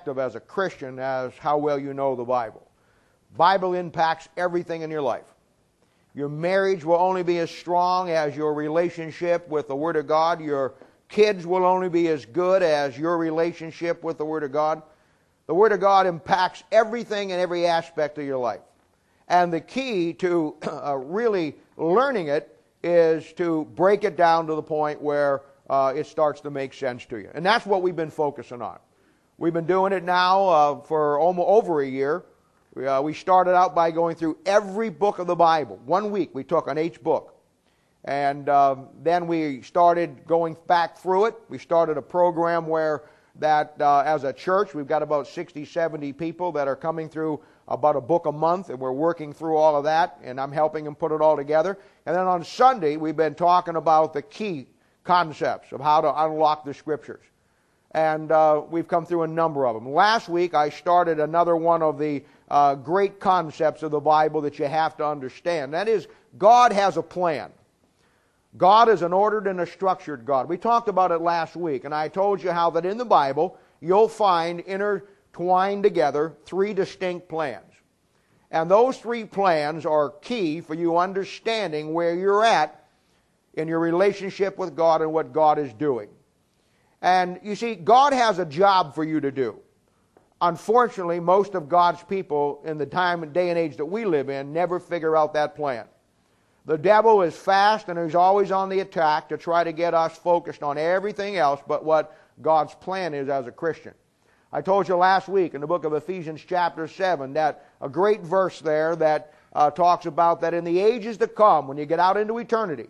effective as a Christian as how well you know the Bible. Bible impacts everything in your life. Your marriage will only be as strong as your relationship with the Word of God. Your kids will only be as good as your relationship with the Word of God. The Word of God impacts everything and every aspect of your life. And the key to really learning it is to break it down to the point where it starts to make sense to you. And that's what we've been focusing on. We've been doing it now for almost over a year. We started out by going through every book of the Bible. 1 week we took on each book. And then we started going back through it. We started a program where that as a church, we've got about 60, 70 people that are coming through about a book a month, and we're working through all of that, and I'm helping them put it all together. And then on Sunday, we've been talking about the key concepts of how to unlock the Scriptures. And we've come through a number of them. Last week, I started another one of the great concepts of the Bible that you have to understand. That is, God has a plan. God is an ordered and a structured God. We talked about it last week, and I told you how that in the Bible, you'll find intertwined together 3 distinct plans. And those 3 plans are key for you understanding where you're at in your relationship with God and what God is doing. And you see, God has a job for you to do. Unfortunately, most of God's people in the time and day and age that we live in never figure out that plan. The devil is fast and he's always on the attack to try to get us focused on everything else but what God's plan is as a Christian. I told you last week in the book of Ephesians chapter 7 that a great verse there that talks about that in the ages to come, when you get out into eternity,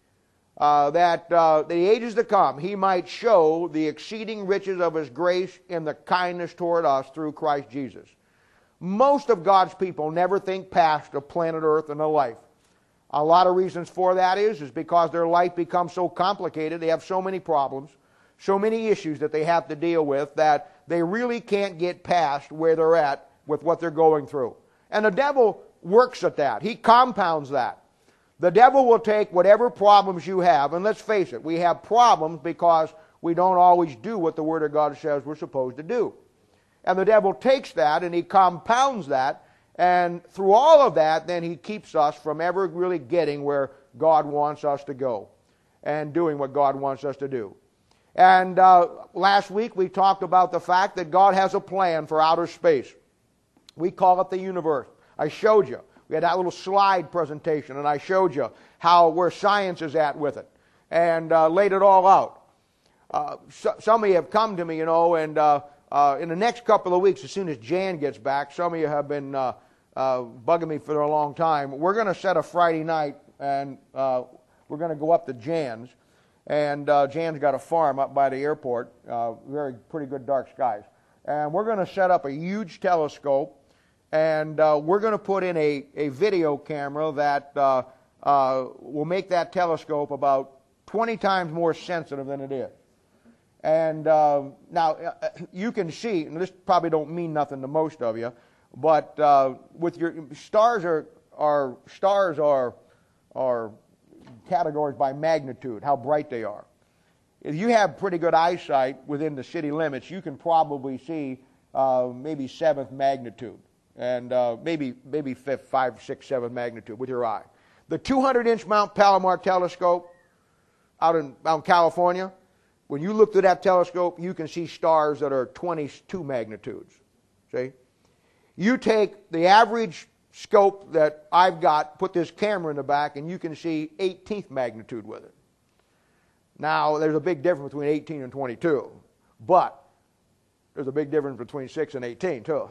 the ages to come, He might show the exceeding riches of His grace in the kindness toward us through Christ Jesus. Most of God's people never think past the planet Earth and the life. A lot of reasons for that is because their life becomes so complicated, they have so many problems, so many issues that they have to deal with that they really can't get past where they're at with what they're going through. And the devil works at that. He compounds that. The devil will take whatever problems you have, and let's face it, we have problems because we don't always do what the Word of God says we're supposed to do. And the devil takes that and he compounds that, and through all of that, then he keeps us from ever really getting where God wants us to go and doing what God wants us to do. And last week we talked about the fact that God has a plan for outer space. We call it the universe. I showed you. We had that little slide presentation, and I showed you where science is at with it and laid it all out. Some of you have come to me, and in the next couple of weeks, as soon as Jan gets back, some of you have been bugging me for a long time. We're going to set a Friday night, and we're going to go up to Jan's. And Jan's got a farm up by the airport, pretty good dark skies. And we're going to set up a huge telescope, and we're going to put in a video camera that will make that telescope about 20 times more sensitive than it is. And now you can see, and this probably don't mean nothing to most of you, but with your stars are categories by magnitude, how bright they are. If you have pretty good eyesight within the city limits, you can probably see maybe 7th magnitude, and maybe 5th, 6th, 7th magnitude with your eye. The 200-inch Mount Palomar telescope out in California, when you look through that telescope, you can see stars that are 22 magnitudes. See? You take the average scope that I've got, put this camera in the back, and you can see 18th magnitude with it. Now, there's a big difference between 18 and 22, but there's a big difference between 6 and 18 too.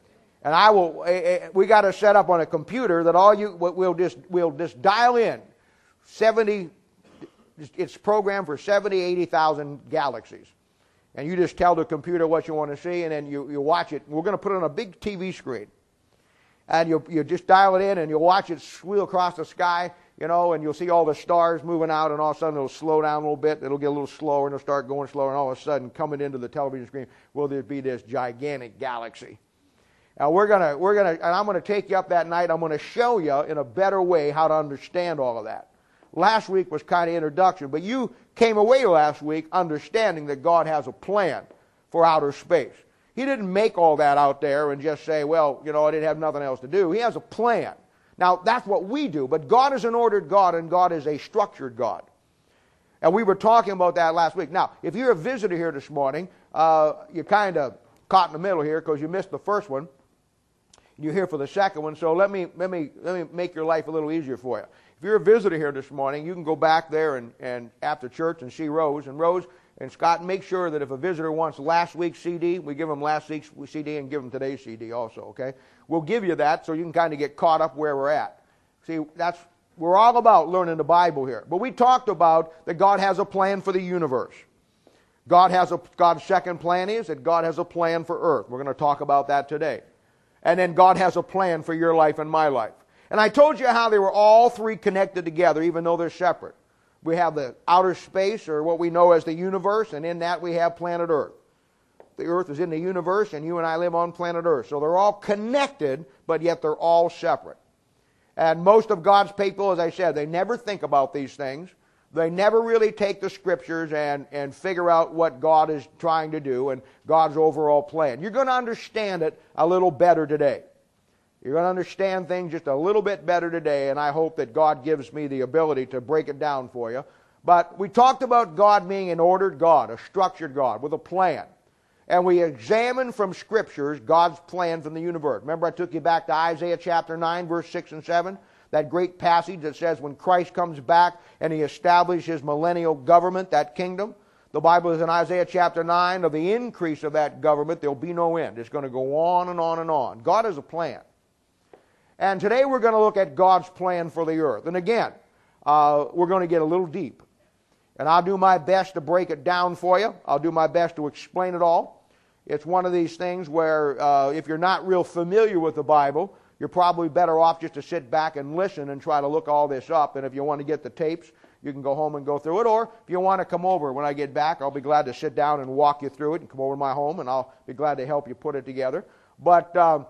And we got to set up on a computer that we'll just dial in 70. It's programmed for 70, 80,000 galaxies. And you just tell the computer what you want to see, and then you watch it. We're going to put it on a big TV screen. And you just dial it in, and you'll watch it wheel across the sky, and you'll see all the stars moving out, and all of a sudden it'll slow down a little bit. It'll get a little slower, and it'll start going slower, and all of a sudden, coming into the television screen, will there be this gigantic galaxy. Now and I'm going to take you up that night. I'm going to show you in a better way how to understand all of that. Last week was kind of introduction, but you came away last week understanding that God has a plan for outer space. He didn't make all that out there and just say, well, you know, I didn't have nothing else to do. He has a plan. Now, that's what we do, but God is an ordered God, and God is a structured God. And we were talking about that last week. Now, if you're a visitor here this morning, you're kind of caught in the middle here because you missed the first one. You're here for the second one, so let me make your life a little easier for you. If you're a visitor here this morning, you can go back there and after church and see Rose. And Rose and Scott, make sure that if a visitor wants last week's CD, we give them last week's CD and give them today's CD also, okay? We'll give you that so you can kind of get caught up where we're at. See, we're all about learning the Bible here. But we talked about that God has a plan for the universe. God's second plan is that God has a plan for earth. We're going to talk about that today. And then God has a plan for your life and my life. And I told you how they were all three connected together, even though they're separate. We have the outer space, or what we know as the universe, and in that we have planet Earth. The Earth is in the universe, and you and I live on planet Earth. So they're all connected, but yet they're all separate. And most of God's people, as I said, they never think about these things. They never really take the Scriptures and figure out what God is trying to do and God's overall plan. You're going to understand it a little better today. You're going to understand things just a little bit better today, and I hope that God gives me the ability to break it down for you. But we talked about God being an ordered God, a structured God, with a plan. And we examined from Scriptures God's plan from the universe. Remember I took you back to Isaiah chapter 9, verse 6 and 7? That great passage that says when Christ comes back and He establishes His millennial government, that kingdom. The Bible is in Isaiah chapter 9, of the increase of that government, there will be no end. It's going to go on and on and on. God has a plan. And today we're going to look at God's plan for the earth. And again, we're going to get a little deep. And I'll do my best to break it down for you. I'll do my best to explain it all. It's one of these things where if you're not real familiar with the Bible, you're probably better off just to sit back and listen and try to look all this up. And if you want to get the tapes, you can go home and go through it. Or if you want to come over when I get back, I'll be glad to sit down and walk you through it and come over to my home, and I'll be glad to help you put it together. But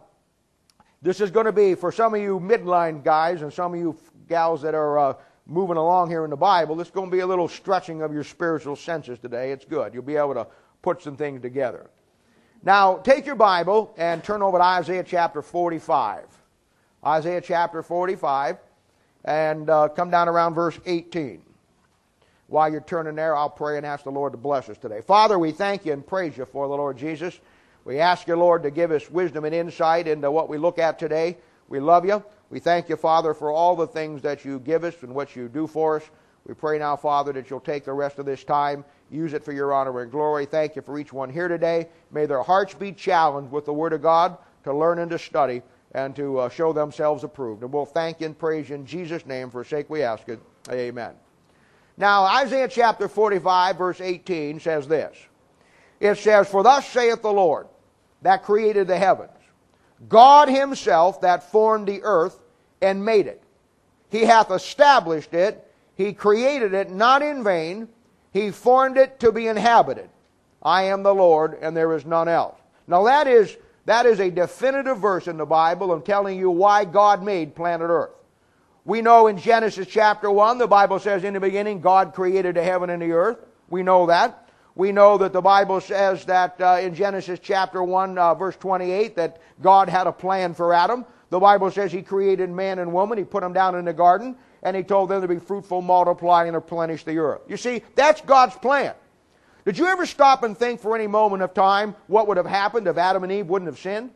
this is going to be, for some of you midline guys and some of you gals that are moving along here in the Bible, this is going to be a little stretching of your spiritual senses today. It's good. You'll be able to put some things together. Now, take your Bible and turn over to Isaiah chapter 45. Isaiah chapter 45, and come down around verse 18. While you're turning there, I'll pray and ask the Lord to bless us today. Father, we thank you and praise you for the Lord Jesus. We ask you, Lord, to give us wisdom and insight into what we look at today. We love you. We thank you, Father, for all the things that you give us and what you do for us. We pray now, Father, that you'll take the rest of this time, use it for your honor and glory. Thank you for each one here today. May their hearts be challenged with the Word of God to learn and to study and to show themselves approved. And we'll thank you and praise you in Jesus' name. For sake we ask it. Amen. Now, Isaiah chapter 45, verse 18 says this. It says, "For thus saith the Lord, that created the heavens, God Himself that formed the earth and made it. He hath established it. He created it not in vain. He formed it to be inhabited. I am the Lord, and there is none else." Now that is a definitive verse in the Bible of telling you why God made planet Earth. We know in Genesis chapter 1, the Bible says, "In the beginning God created the heaven and the earth." We know that. We know that the Bible says that in Genesis chapter 1, verse 28, that God had a plan for Adam. The Bible says He created man and woman. He put them down in the garden, and He told them to be fruitful, multiply, and replenish the earth. You see, that's God's plan. Did you ever stop and think for any moment of time what would have happened if Adam and Eve wouldn't have sinned?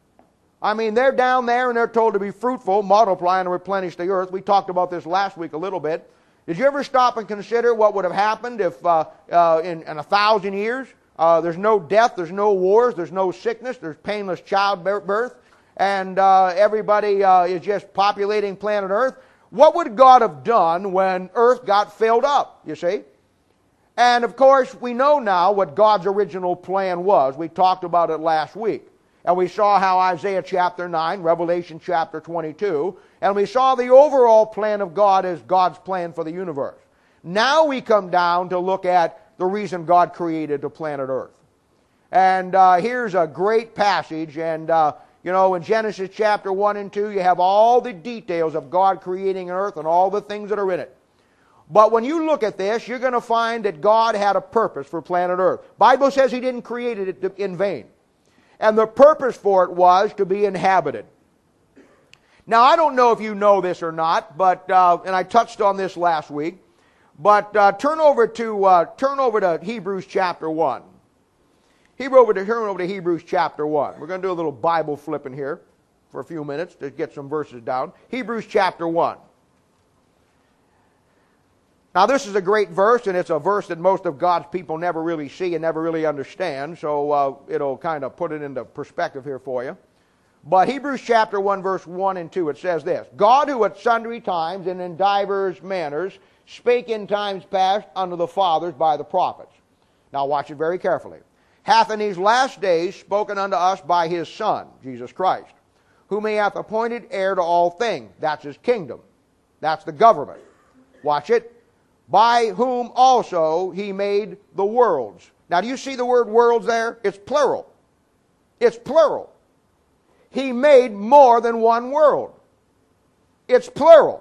I mean, they're down there, and they're told to be fruitful, multiply, and replenish the earth. We talked about this last week a little bit. Did you ever stop and consider what would have happened if in 1,000 years there's no death, there's no wars, there's no sickness, there's painless childbirth, and everybody is just populating planet Earth? What would God have done when Earth got filled up, you see? And of course, we know now what God's original plan was. We talked about it last week. And we saw how Isaiah chapter 9, Revelation chapter 22, and we saw the overall plan of God as God's plan for the universe. Now we come down to look at the reason God created the planet Earth. And here's a great passage, and you know, in Genesis chapter 1 and 2, you have all the details of God creating earth and all the things that are in it. But when you look at this, you're going to find that God had a purpose for planet Earth. The Bible says He didn't create it in vain. And the purpose for it was to be inhabited. Now, I don't know if you know this or not, but and I touched on this last week, but turn over to Hebrews chapter 1. Turn over to Hebrews chapter 1. We're going to do a little Bible flipping here for a few minutes to get some verses down. Hebrews chapter 1. Now, this is a great verse, and it's a verse that most of God's people never really see and never really understand, so it'll kind of put it into perspective here for you. But Hebrews chapter 1, verse 1 and 2, it says this: God, who at sundry times and in divers manners spake in times past unto the fathers by the prophets. Now watch it very carefully. Hath in these last days spoken unto us by his Son, Jesus Christ, whom he hath appointed heir to all things. That's his kingdom. That's the government. Watch it. By whom also he made the worlds. Now, do you see the word worlds there? It's plural. It's plural. He made more than one world. It's plural.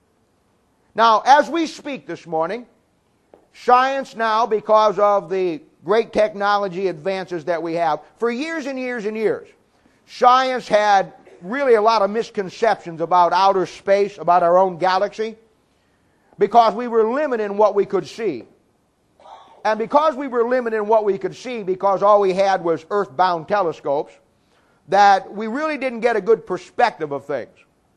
Now, as we speak this morning, science now, because of the great technology advances that we have, for years and years and years, science had really a lot of misconceptions about outer space, about our own galaxy, because we were limited in what we could see. And because we were limited in what we could see, because all we had was earthbound telescopes, that we really didn't get a good perspective of things.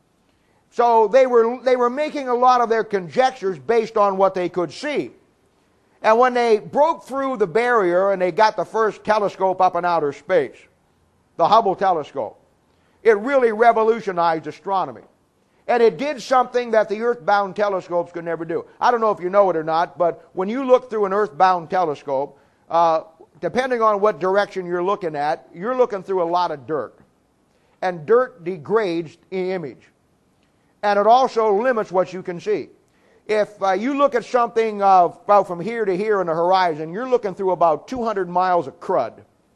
So they were making a lot of their conjectures based on what they could see. And when they broke through the barrier and they got the first telescope up in outer space, the Hubble telescope, it really revolutionized astronomy. And it did something that the earthbound telescopes could never do. I don't know if you know it or not, but when you look through an earthbound telescope, depending on what direction you're looking at, you're looking through a lot of dirt. And dirt degrades the image. And it also limits what you can see. If you look at something about from here to here on the horizon, you're looking through about 200 miles of crud.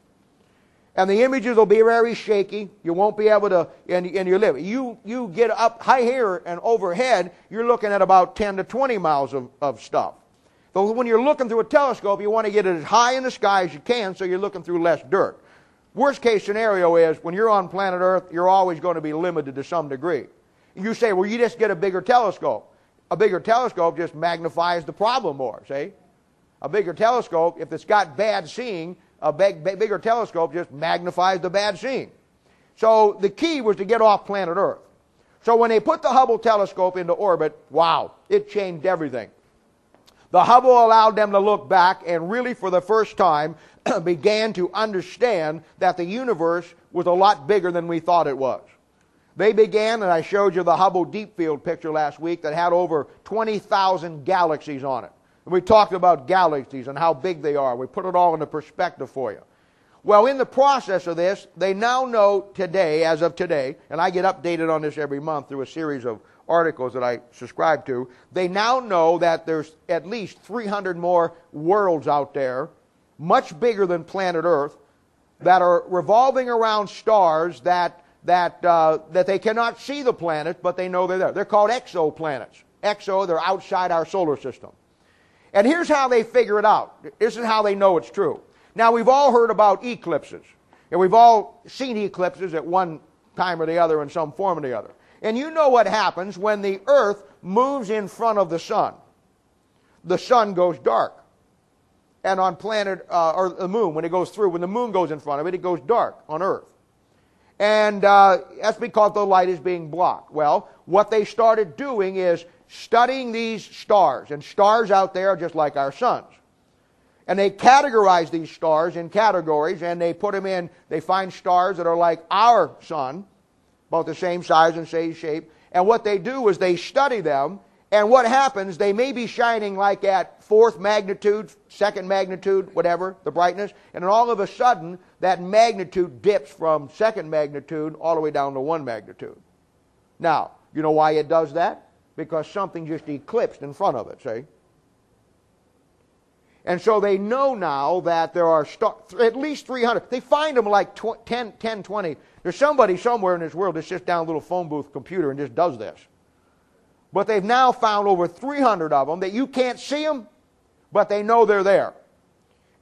And the images will be very shaky. You won't be able to, and you live. You get up high here and overhead, you're looking at about 10 to 20 miles of stuff. So when you're looking through a telescope, you want to get it as high in the sky as you can so you're looking through less dirt. Worst case scenario is when you're on planet Earth, you're always going to be limited to some degree. You say, well, you just get a bigger telescope. A bigger telescope just magnifies the problem more, see? A bigger telescope, if it's got bad seeing, a bigger telescope just magnifies the bad seeing. So the key was to get off planet Earth. So when they put the Hubble telescope into orbit, wow, it changed everything. The Hubble allowed them to look back and really for the first time began to understand that the universe was a lot bigger than we thought it was. They began, and I showed you the Hubble Deep Field picture last week that had over 20,000 galaxies on it. And we talked about galaxies and how big they are. We put it all into perspective for you. Well, in the process of this, they now know today, as of today, and I get updated on this every month through a series of articles that I subscribe to, they now know that there's at least 300 more worlds out there, much bigger than planet Earth, that are revolving around stars that they cannot see the planet, but they know they're there. They're called exoplanets. They're outside our solar system. And here's how they figure it out. This is how they know it's true. Now, we've all heard about eclipses. And we've all seen eclipses at one time or the other in some form or the other. And you know what happens when the Earth moves in front of the sun. The sun goes dark. And on planet, or the moon, when the moon goes in front of it, it goes dark on Earth. And that's because the light is being blocked. Well, what they started doing is studying these stars. And stars out there are just like our suns. And they categorize these stars in categories, and they put them in, they find stars that are like our sun, about the same size and same shape. And what they do is they study them, and what happens, they may be shining like at 4th magnitude, 2nd magnitude, whatever, the brightness, and then all of a sudden, that magnitude dips from 2nd magnitude all the way down to 1 magnitude. Now, you know why it does that? Because something just eclipsed in front of it, see? And so they know now that there are at least 300. They find them like 10, 20. There's somebody somewhere in this world that sits down a little phone booth computer and just does this. But they've now found over 300 of them that you can't see them, but they know they're there.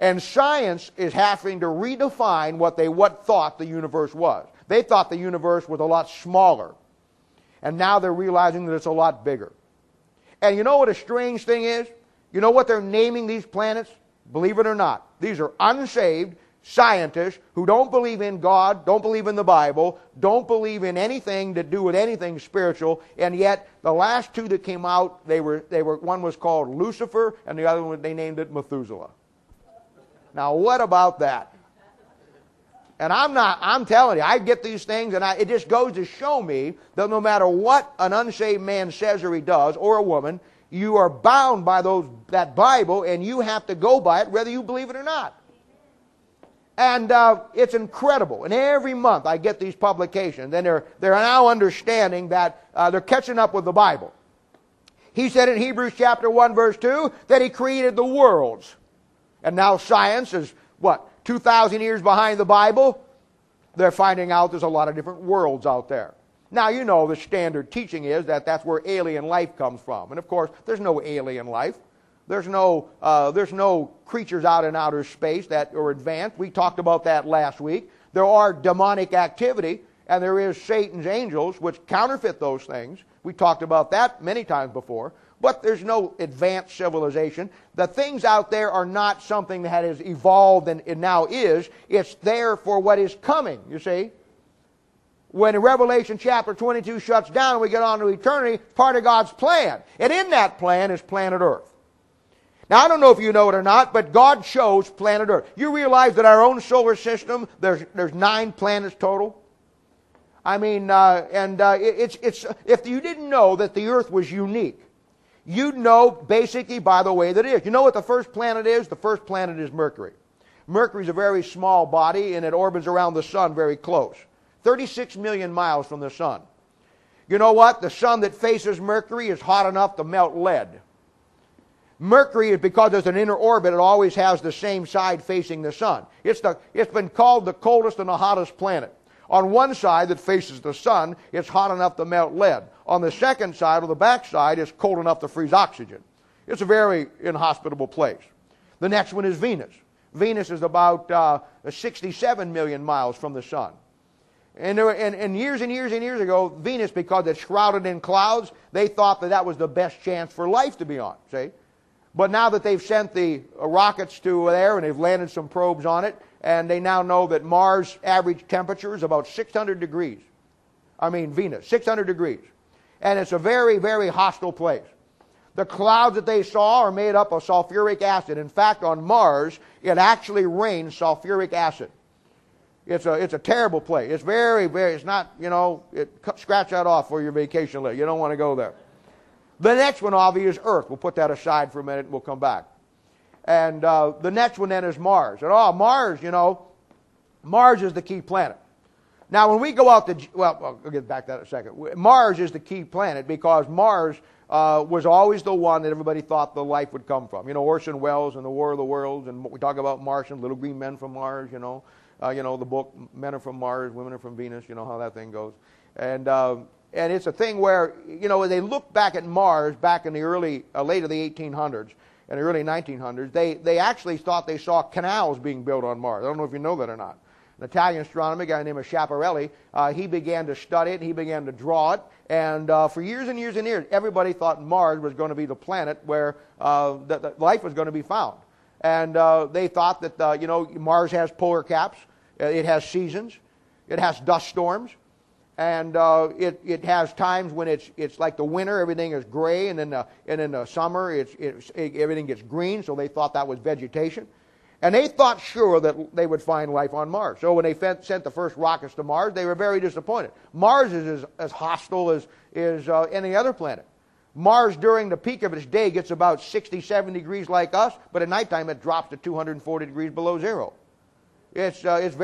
And science is having to redefine what thought the universe was. They thought the universe was a lot smaller. And now they're realizing that it's a lot bigger. And you know what a strange thing is? You know what they're naming these planets? Believe it or not, these are unsaved scientists who don't believe in God, don't believe in the Bible, don't believe in anything to do with anything spiritual, and yet the last two that came out, one was called Lucifer, and the other one, they named it Methuselah. Now what about that? And I'm telling you, I get these things, and it just goes to show me that no matter what an unsaved man says or he does, or a woman, you are bound by that Bible, and you have to go by it whether you believe it or not. And it's incredible. And every month I get these publications, and they're now understanding that they're catching up with the Bible. He said in Hebrews chapter 1, verse 2, that he created the worlds. And now science is, 2,000 years behind the Bible? They're finding out there's a lot of different worlds out there. Now, you know the standard teaching is that that's where alien life comes from. And of course, there's no alien life. There's no creatures out in outer space that are advanced. We talked about that last week. There are demonic activity, and there is Satan's angels, which counterfeit those things. We talked about that many times before. But there's no advanced civilization. The things out there are not something that has evolved and it now is. It's there for what is coming, you see. When Revelation chapter 22 shuts down and we get on to eternity, it's part of God's plan. And in that plan is planet Earth. Now, I don't know if you know it or not, but God chose planet Earth. You realize that our own solar system, there's 9 planets total? I mean, if you didn't know that the Earth was unique, you'd know basically by the way that it is. You know what the first planet is? The first planet is Mercury. Mercury's a very small body, and it orbits around the sun very close. 36 million miles from the sun. You know what? The sun that faces Mercury is hot enough to melt lead. Mercury is, because there's an inner orbit, it always has the same side facing the sun. It's been called the coldest and the hottest planet. On one side that faces the sun, it's hot enough to melt lead. On the second side, or the back side, it's cold enough to freeze oxygen. It's a very inhospitable place. The next one is Venus. Venus is about 67 million miles from the sun. And years and years and years ago, Venus, because it's shrouded in clouds, they thought that was the best chance for life to be on, see? But now that they've sent the rockets to there and they've landed some probes on it, and they now know that Mars' average temperature is about 600 degrees. I mean Venus, 600 degrees. And it's a very, very hostile place. The clouds that they saw are made up of sulfuric acid. In fact, on Mars, it actually rains sulfuric acid. It's a terrible place. It's very, very, it's not, scratch that off for your vacation list. You don't want to go there. The next one, obviously, is Earth. We'll put that aside for a minute and we'll come back. And the next one then is Mars. And Mars, Mars is the key planet. Now, when we go out to, I'll get back to that in a second. Mars is the key planet because Mars was always the one that everybody thought the life would come from. Orson Welles and the War of the Worlds, and we talk about Martians, little green men from Mars, the book, Men Are From Mars, Women Are From Venus, you know how that thing goes. And it's a thing where, they look back at Mars back in the late of the 1800s and the early 1900s, they actually thought they saw canals being built on Mars. I don't know if you know that or not. An Italian astronomer, a guy named Schiaparelli, he began to study it, he began to draw it, and for years and years and years, everybody thought Mars was going to be the planet where that life was going to be found. And they thought that, Mars has polar caps, it has seasons, it has dust storms, and it has times when it's like the winter, everything is gray, and in the summer, everything gets green, so they thought that was vegetation. And they thought sure that they would find life on Mars. So when they sent the first rockets to Mars, they were very disappointed. Mars is as hostile as any other planet. Mars, during the peak of its day, gets about 60, 70 degrees like us, but at nighttime it drops to 240 degrees below zero. It's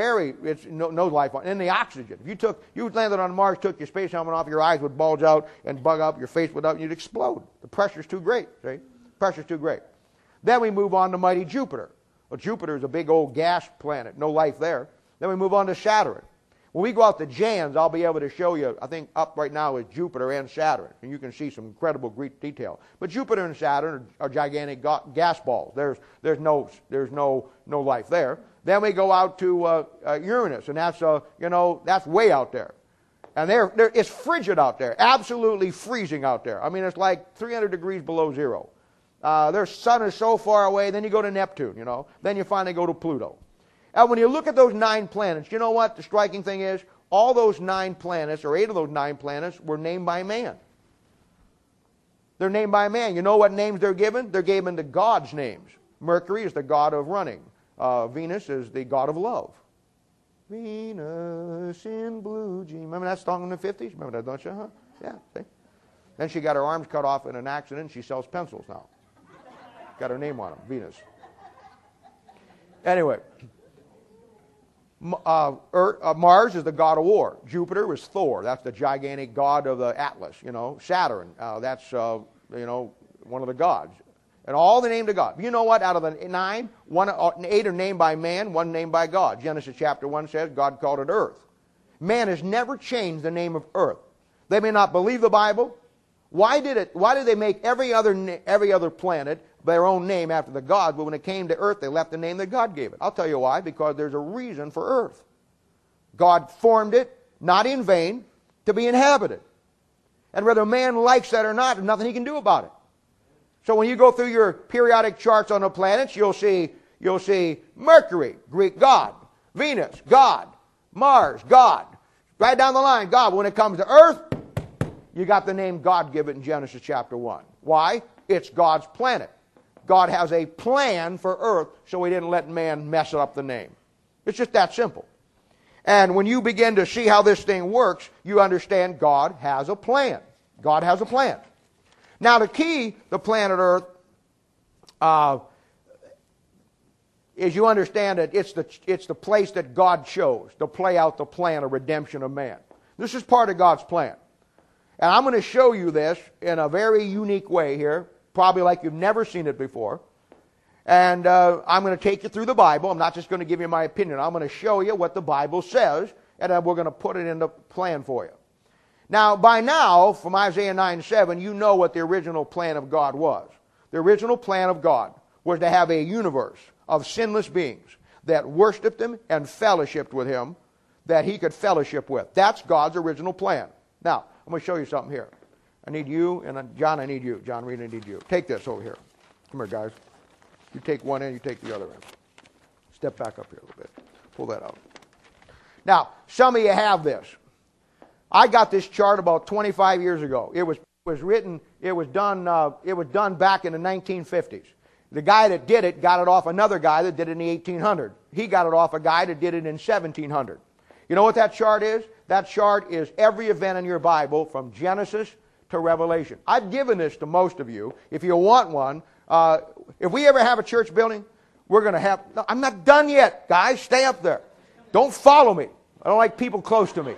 no life on. And the oxygen. If you landed on Mars, took your space helmet off, your eyes would bulge out and bug up, your face would up, and you'd explode. The pressure's too great. See? The pressure's too great. Then we move on to mighty Jupiter. Well, Jupiter is a big old gas planet, no life there. Then we move on to Saturn. When we go out to Jan's, I'll be able to show you, I think up right now is Jupiter and Saturn, and you can see some incredible Greek detail. But Jupiter and Saturn are gigantic gas balls. There's no life there. Then we go out to Uranus, and that's that's way out there. And it's frigid out there, absolutely freezing out there. I mean, it's like 300 degrees below zero. Their sun is so far away. Then you go to Neptune, Then you finally go to Pluto. And when you look at those 9 planets, you know what the striking thing is? All those 9 planets, or 8 of those 9 planets, were named by man. They're named by man. You know what names they're given? They're given to God's names. Mercury is the god of running. Venus is the god of love. Venus in blue jeans. Remember that song in the 50s? Remember that, don't you? Huh? Yeah. See? Then she got her arms cut off in an accident. She sells pencils now. Got her name on them, Venus. Anyway. Mars is the god of war. Jupiter is Thor. That's the gigantic god of the Atlas. Saturn. That's one of the gods. And all the names of God. You know what? Out of the 9, 8 are named by man, 1 named by God. Genesis chapter 1 says God called it Earth. Man has never changed the name of Earth. They may not believe the Bible. Why did they make every other planet their own name after the gods, but when it came to Earth, they left the name that God gave it? I'll tell you why. Because there's a reason for Earth. God formed it, not in vain, to be inhabited. And whether man likes that or not, there's nothing he can do about it. So when you go through your periodic charts on the planets, you'll see Mercury, Greek god, Venus, God, Mars, God, right down the line, God. But when it comes to Earth, you got the name God given in Genesis chapter 1. Why? It's God's planet. God has a plan for Earth, so he didn't let man mess up the name. It's just that simple. And when you begin to see how this thing works, you understand God has a plan. God has a plan. Now, to key the planet Earth is you understand that it's the place that God chose to play out the plan of redemption of man. This is part of God's plan. And I'm going to show you this in a very unique way here, probably like you've never seen it before. And I'm going to take you through the Bible. I'm not just going to give you my opinion. I'm going to show you what the Bible says, and then we're going to put it into plan for you. Now, by now, from Isaiah 9:7, you know what the original plan of God was. The original plan of God was to have a universe of sinless beings that worshiped him and fellowshiped with him, that he could fellowship with. That's God's original plan. Now, I'm going to show you something here. I need you, and John, I need you. John Reed, I need you. Take this over here. Come here, guys. You take one end, you take the other end. Step back up here a little bit. Pull that out. Now, some of you have this. I got this chart about 25 years ago. It was done back in the 1950s. The guy that did it got it off another guy that did it in the 1800s. He got it off a guy that did it in 1700. You know what that chart is? That chart is every event in your Bible from Genesis to Revelation. I've given this to most of you. If you want one, if we ever have a church building, we're going to have... No, I'm not done yet, guys. Stay up there. Don't follow me. I don't like people close to me.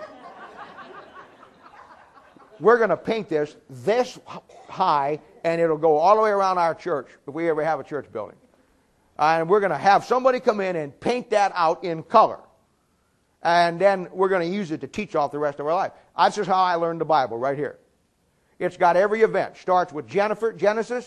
We're going to paint this high, and it'll go all the way around our church if we ever have a church building. And we're going to have somebody come in and paint that out in color. And then we're going to use it to teach off the rest of our life. That's just how I learned the Bible, right here. It's got every event. Starts with Genesis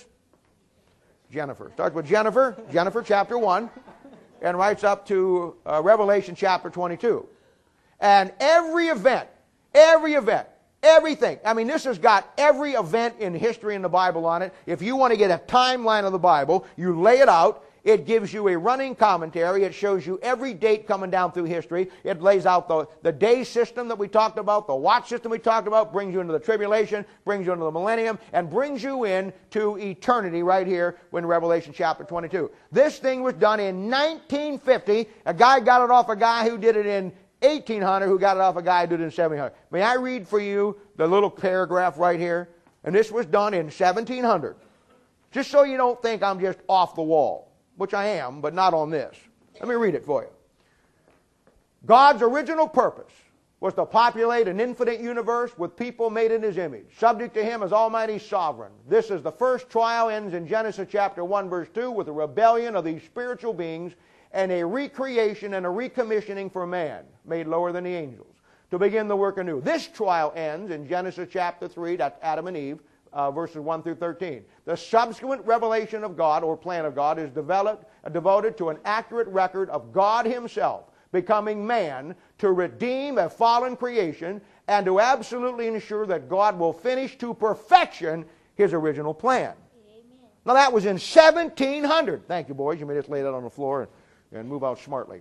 chapter 1, and writes up to Revelation chapter 22. And every event, everything. I mean, this has got every event in history in the Bible on it. If you want to get a timeline of the Bible, you lay it out. It gives you a running commentary. It shows you every date coming down through history. It lays out the day system that we talked about, the watch system we talked about, brings you into the tribulation, brings you into the millennium, and brings you into eternity right here in Revelation chapter 22. This thing was done in 1950. A guy got it off a guy who did it in 1800, who got it off a guy who did it in 1700. May I read for you the little paragraph right here? And this was done in 1700. Just so you don't think I'm just off the wall, which I am, but not on this. Let me read it for you. God's original purpose was to populate an infinite universe with people made in his image, subject to him as almighty sovereign. This is the first trial, ends in Genesis chapter 1, verse 2, with the rebellion of these spiritual beings and a recreation and a recommissioning for man, made lower than the angels, to begin the work anew. This trial ends in Genesis chapter 3, that's Adam and Eve, verses 1 through 13. The subsequent revelation of God, or plan of God, is devoted to an accurate record of God himself becoming man to redeem a fallen creation and to absolutely ensure that God will finish to perfection his original plan. Amen. Now that was in 1700. Thank you, boys. You may just lay that on the floor and move out smartly.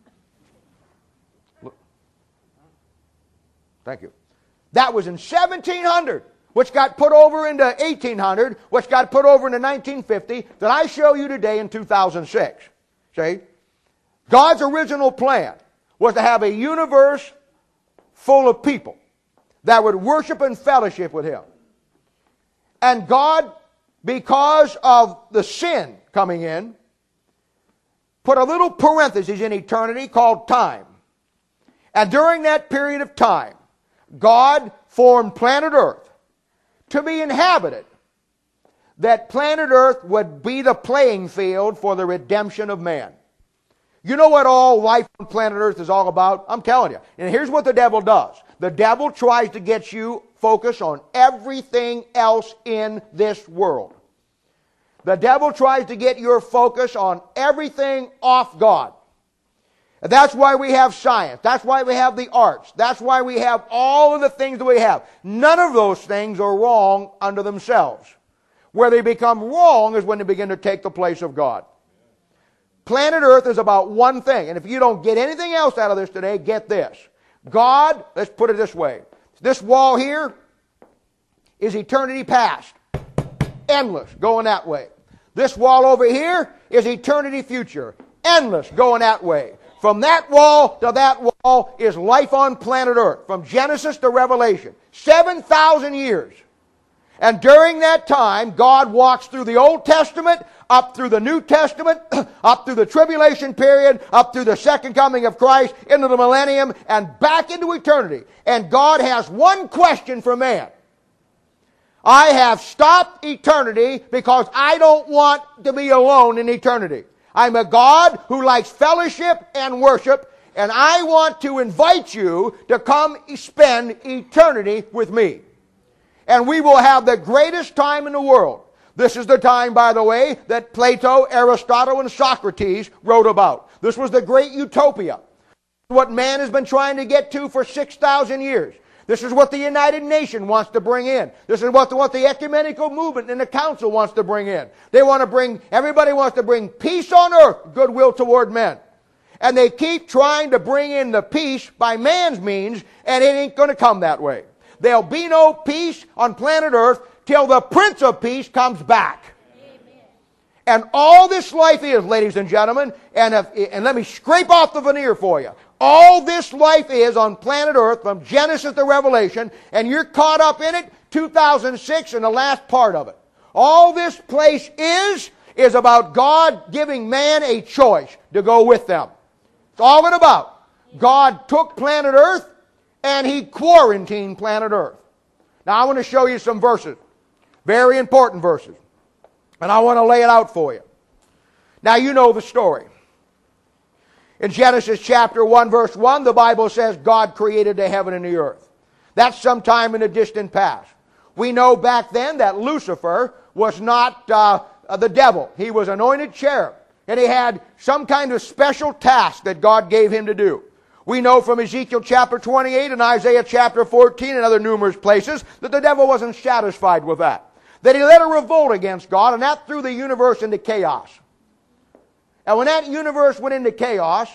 Look. Thank you. That was in 1700, which got put over into 1800, which got put over into 1950, that I show you today in 2006. See? God's original plan was to have a universe full of people that would worship and fellowship with him. And God, because of the sin coming in, put a little parenthesis in eternity called time. And during that period of time, God formed planet Earth to be inhabited, that planet Earth would be the playing field for the redemption of man. You know what all life on planet Earth is all about? I'm telling you. And here's what the devil does. The devil tries to get you focused on everything else in this world. The devil tries to get your focus on everything off God. And that's why we have science. That's why we have the arts. That's why we have all of the things that we have. None of those things are wrong unto themselves. Where they become wrong is when they begin to take the place of God. Planet Earth is about one thing. And if you don't get anything else out of this today, get this. God, let's put it this way. This wall here is eternity past. Endless, going that way. This wall over here is eternity future. Endless, going that way. From that wall to that wall is life on planet Earth. From Genesis to Revelation. 7,000 years. And during that time, God walks through the Old Testament, up through the New Testament, up through the tribulation period, up through the second coming of Christ, into the millennium, and back into eternity. And God has one question for man. I have stopped eternity because I don't want to be alone in eternity. I'm a God who likes fellowship and worship, and I want to invite you to come spend eternity with me. And we will have the greatest time in the world. This is the time, by the way, that Plato, Aristotle, and Socrates wrote about. This was the great utopia. What man has been trying to get to for 6,000 years. This is what the United Nations wants to bring in. This is what the ecumenical movement and the council wants to bring in. Everybody wants to bring peace on earth, goodwill toward men. And they keep trying to bring in the peace by man's means, and it ain't going to come that way. There'll be no peace on planet Earth till the Prince of Peace comes back. Amen. And all this life is, ladies and gentlemen, and let me scrape off the veneer for you. All this life is on planet Earth from Genesis to Revelation, and you're caught up in it, 2006 and the last part of it. All this place is about God giving man a choice to go with them. It's all it's about. God took planet Earth and he quarantined planet Earth. Now I want to show you some verses. Very important verses. And I want to lay it out for you. Now you know the story. In Genesis chapter 1 verse 1, the Bible says God created the heaven and the earth. That's sometime in the distant past. We know back then that Lucifer was not the devil. He was anointed cherub. And he had some kind of special task that God gave him to do. We know from Ezekiel chapter 28 and Isaiah chapter 14 and other numerous places that the devil wasn't satisfied with that. That he led a revolt against God, and that threw the universe into chaos. And when that universe went into chaos,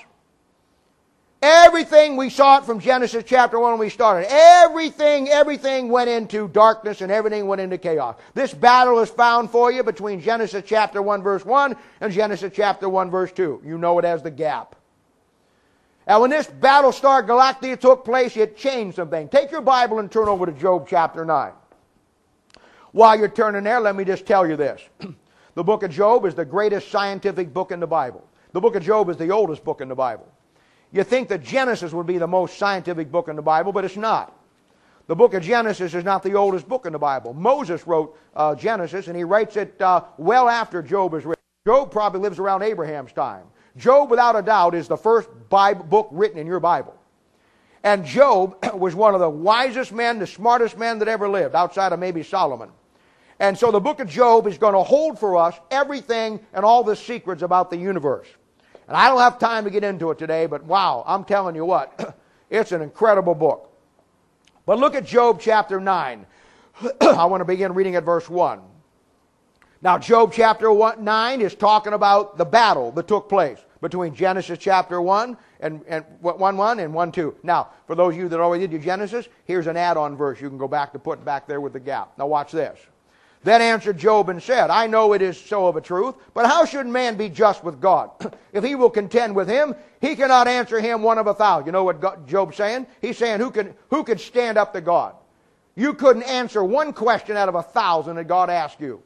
everything, we saw it from Genesis chapter 1 when we started, everything went into darkness and everything went into chaos. This battle is found for you between Genesis chapter 1 verse 1 and Genesis chapter 1 verse 2. You know it as the gap. And when this Battlestar Galactica took place, it changed something. Take your Bible and turn over to Job chapter 9. While you're turning there, let me just tell you this. The book of Job is the greatest scientific book in the Bible. The book of Job is the oldest book in the Bible. You think that Genesis would be the most scientific book in the Bible, but it's not. The book of Genesis is not the oldest book in the Bible. Moses wrote Genesis, and he writes it well after Job is written. Job probably lives around Abraham's time. Job, without a doubt, is the first Bible book written in your Bible. And Job was one of the wisest men, the smartest men that ever lived, outside of maybe Solomon. And so the book of Job is going to hold for us everything and all the secrets about the universe. And I don't have time to get into it today, but wow, I'm telling you what, it's an incredible book. But look at Job chapter 9. I want to begin reading at verse 1. Now, Job chapter 9 is talking about the battle that took place between Genesis chapter 1 and 1:1 and 1:2. Now, for those of you that already did your Genesis, here's an add-on verse you can go back to put back there with the gap. Now, watch this. Then answered Job and said, I know it is so of a truth, but how should man be just with God? If he will contend with him, he cannot answer him 1 of 1,000. You know what Job's saying? He's saying, who could stand up to God? You couldn't answer one question out of 1,000 that God asked you.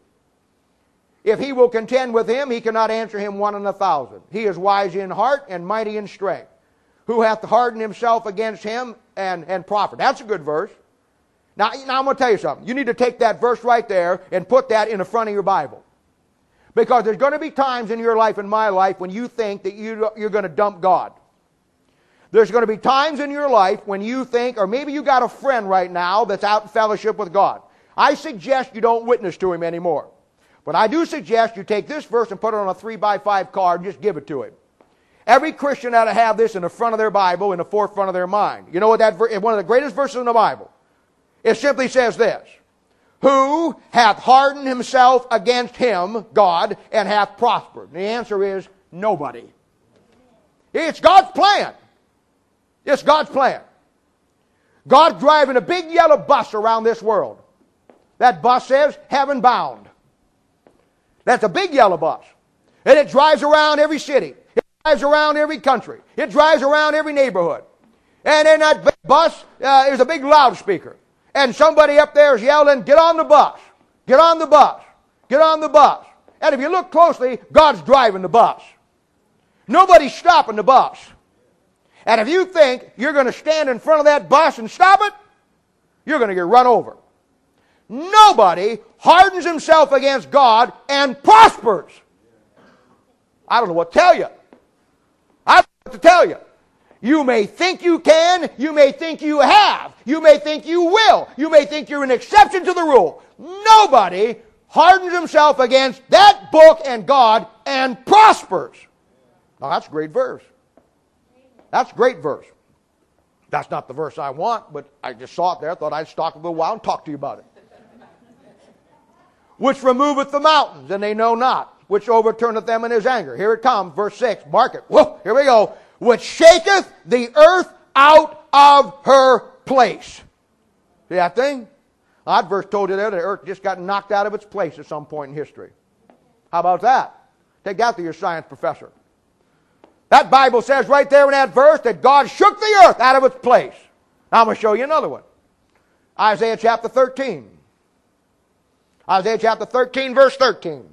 If he will contend with him, he cannot answer him 1 in 1,000. He is wise in heart and mighty in strength. Who hath hardened himself against him and prospered? That's a good verse. Now I'm going to tell you something. You need to take that verse right there and put that in the front of your Bible. Because there's going to be times in your life and my life when you think that you're going to dump God. There's going to be times in your life when you think, or maybe you got a friend right now that's out in fellowship with God. I suggest you don't witness to him anymore. But I do suggest you take this verse and put it on a 3x5 card and just give it to him. Every Christian ought to have this in the front of their Bible, in the forefront of their mind. You know what that verse, one of the greatest verses in the Bible. It simply says this. Who hath hardened himself against him, God, and hath prospered? And the answer is nobody. It's God's plan. It's God's plan. God's driving a big yellow bus around this world. That bus says heaven bound. That's a big yellow bus. And it drives around every city. It drives around every country. It drives around every neighborhood. And in that big bus is a big loudspeaker. And somebody up there is yelling, get on the bus. Get on the bus. Get on the bus. And if you look closely, God's driving the bus. Nobody's stopping the bus. And if you think you're going to stand in front of that bus and stop it, you're going to get run over. Nobody hardens himself against God and prospers. I don't know what to tell you. I don't know what to tell you. You may think you can. You may think you have. You may think you will. You may think you're an exception to the rule. Nobody hardens himself against that book and God and prospers. Now that's a great verse. That's a great verse. That's not the verse I want, but I just saw it there. I thought I'd stop a little while and talk to you about it. Which removeth the mountains, and they know not. Which overturneth them in his anger. Here it comes, verse 6. Mark it. Whoa, here we go. Which shaketh the earth out of her place. See that thing? That verse told you there that the earth just got knocked out of its place at some point in history. How about that? Take that to your science professor. That Bible says right there in that verse that God shook the earth out of its place. Now I'm going to show you another one. Isaiah chapter 13. Isaiah chapter 13, verse 13.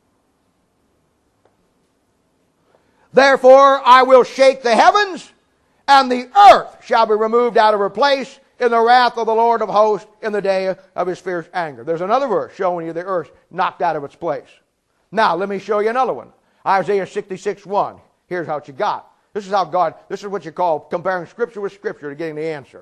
Therefore I will shake the heavens, and the earth shall be removed out of her place in the wrath of the Lord of hosts in the day of his fierce anger. There's another verse showing you the earth knocked out of its place. Now let me show you another one. Isaiah 66:1. Here's how you got. This is how God, this is what you call comparing Scripture with Scripture to getting the answer.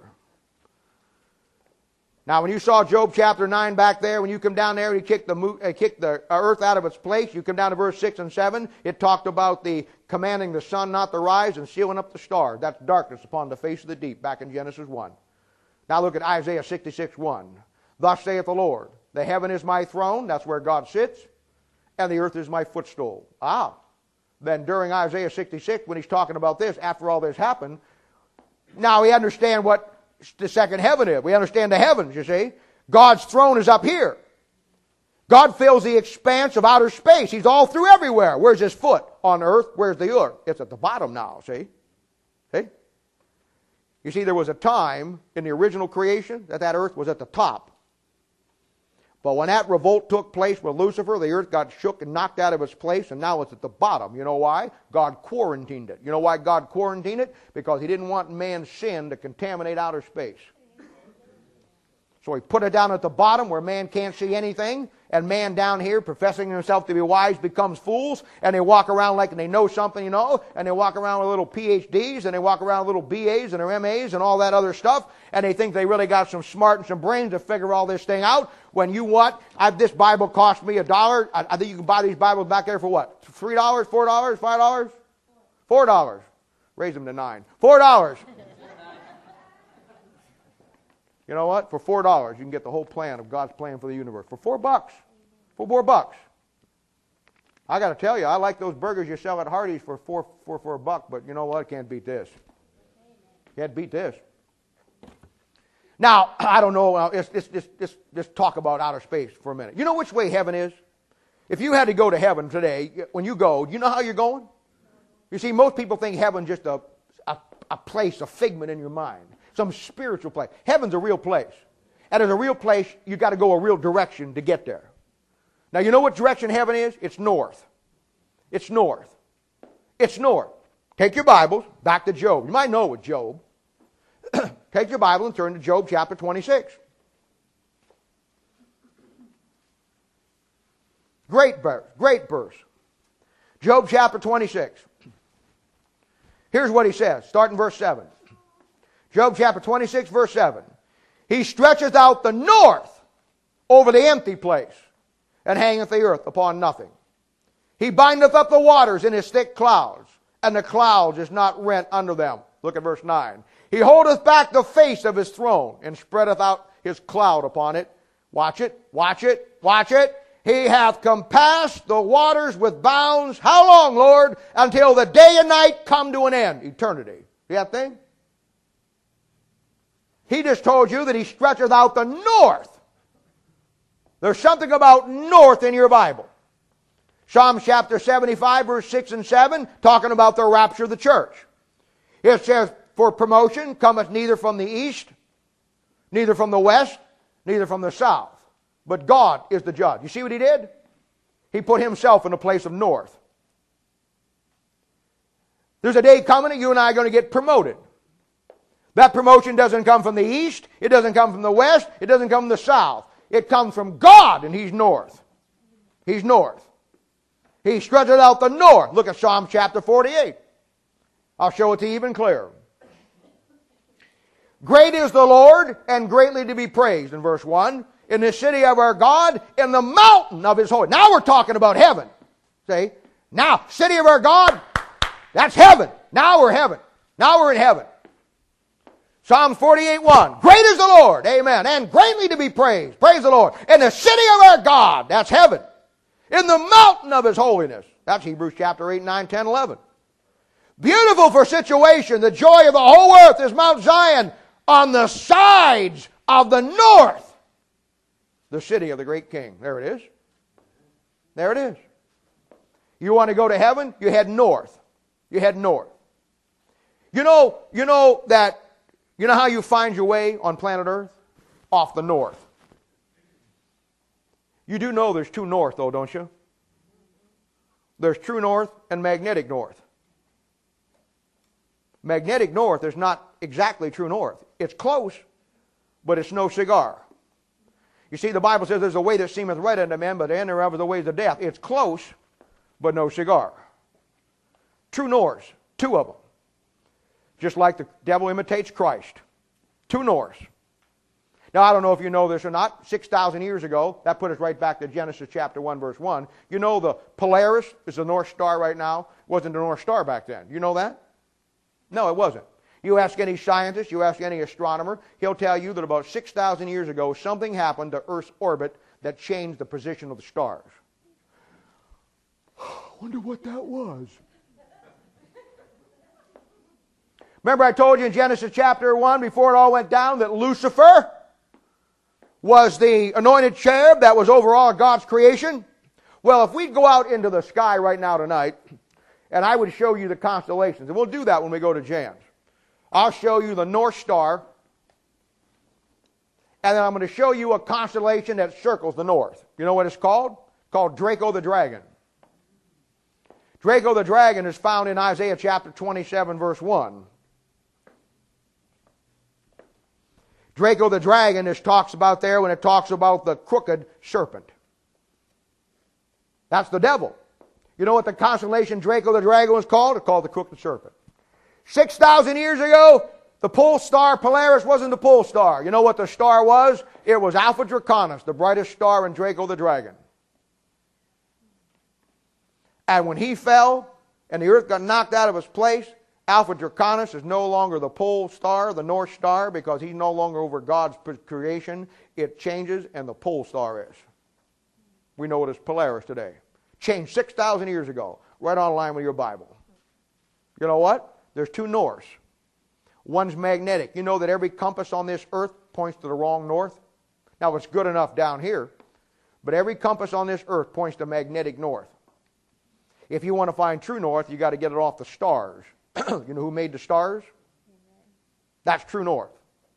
Now, when you saw Job chapter 9 back there, when you come down there and he kicked the earth out of its place, you come down to verse 6 and 7, it talked about the commanding the sun not to rise and sealing up the stars. That's darkness upon the face of the deep, back in Genesis 1. Now look at Isaiah 66:1. Thus saith the Lord, the heaven is my throne, that's where God sits, and the earth is my footstool. Then during Isaiah 66, when he's talking about this, after all this happened, now we understand what the second heaven is. We understand the heavens, you see. God's throne is up here. God fills the expanse of outer space. He's all through everywhere. Where's his foot? On earth. Where's the earth? It's at the bottom now, see? See? You see, there was a time in the original creation that earth was at the top. But when that revolt took place with Lucifer, the earth got shook and knocked out of its place, and now it's at the bottom. You know why? God quarantined it. You know why God quarantined it? Because he didn't want man's sin to contaminate outer space. So he put it down at the bottom where man can't see anything, And man down here, professing himself to be wise, becomes fools, and they walk around like they know something, and they walk around with little PhDs, and they walk around with little BAs and their MAs and all that other stuff, and they think they really got some smart and some brains to figure all this thing out. When you what? This Bible cost me $1. I think you can buy these Bibles back there for what? $3, $4, $5? $4. Raise them to $9. $4. You know what? For $4, you can get the whole plan of God's plan for the universe. For $4. For $4. I got to tell you, I like those burgers you sell at Hardee's for $4, but you know what? Can't beat this. Can't beat this. Now, I don't know. Let's talk about outer space for a minute. You know which way heaven is? If you had to go to heaven today, when you go, you know how you're going? You see, most people think heaven's just a place, a figment in your mind. Some spiritual place. Heaven's a real place. And as a real place, you've got to go a real direction to get there. Now, you know what direction heaven is? It's north. It's north. It's north. Take your Bibles back to Job. You might know it with Job. Take your Bible and turn to Job chapter 26. Great verse. Great verse. Job chapter 26. Here's what he says, starting verse 7. Job chapter 26, verse 7. He stretcheth out the north over the empty place, and hangeth the earth upon nothing. He bindeth up the waters in his thick clouds, and the clouds is not rent under them. Look at verse 9. He holdeth back the face of his throne, and spreadeth out his cloud upon it. Watch it, watch it, watch it. He hath compassed the waters with bounds. How long, Lord? Until the day and night come to an end. Eternity. See that thing? He just told you that he stretcheth out the north. There's something about north in your Bible. Psalm chapter 75, verse 6 and 7, talking about the rapture of the church. It says, for promotion cometh neither from the east, neither from the west, neither from the south. But God is the judge. You see what he did? He put himself in a place of north. There's a day coming that you and I are going to get promoted. That promotion doesn't come from the east. It doesn't come from the west. It doesn't come from the south. It comes from God, and he's north. He's north. He stretches out the north. Look at Psalm chapter 48. I'll show it to you even clearer. Great is the Lord, and greatly to be praised, in verse 1. In the city of our God, in the mountain of his holy. Now we're talking about heaven. See? Now, city of our God, that's heaven. Now we're heaven. Now we're in heaven. Psalm 48:1. Great is the Lord, amen, and greatly to be praised. Praise the Lord. In the city of our God, that's heaven. In the mountain of his holiness. That's Hebrews chapter 8, 9, 10, 11. Beautiful for situation. The joy of the whole earth is Mount Zion on the sides of the north. The city of the great king. There it is. There it is. You want to go to heaven? You head north. You head north. You know how you find your way on planet Earth? Off the north. You do know there's two north, though, don't you? There's true north and magnetic north. Magnetic north is not exactly true north. It's close, but it's no cigar. You see, the Bible says there's a way that seemeth right unto men, but the end thereof is the ways of death. It's close, but no cigar. True norths, two of them. Just like the devil imitates Christ. Two norths. Now, I don't know if you know this or not. 6,000 years ago, that put us right back to Genesis chapter 1, verse 1. You know the Polaris is the North Star right now. Wasn't the North Star back then. You know that? No, it wasn't. You ask any scientist, you ask any astronomer, he'll tell you that about 6,000 years ago, something happened to Earth's orbit that changed the position of the stars. Wonder what that was. Remember I told you in Genesis chapter 1, before it all went down, that Lucifer was the anointed cherub that was over all God's creation? Well, if we'd go out into the sky right now tonight, and I would show you the constellations, and we'll do that when we go to Jan's. I'll show you the North Star, and then I'm going to show you a constellation that circles the north. You know what it's called? It's called Draco the Dragon. Draco the Dragon is found in Isaiah chapter 27, verse 1. Draco the Dragon is talks about there when it talks about the crooked serpent. That's the devil. You know what the constellation Draco the Dragon was called? It's called the Crooked Serpent. 6,000 years ago, the pole star Polaris wasn't the pole star. You know what the star was? It was Alpha Draconis, the brightest star in Draco the Dragon. And when he fell and the earth got knocked out of its place, Alpha Draconis is no longer the pole star, the North Star, because he's no longer over God's creation. It changes, and the pole star is. We know it as Polaris today. Changed 6,000 years ago, right on line with your Bible. You know what? There's two norths. One's magnetic. You know that every compass on this earth points to the wrong north? Now, it's good enough down here, but every compass on this earth points to magnetic north. If you want to find true north, you got to get it off the stars. You know who made the stars? That's true north.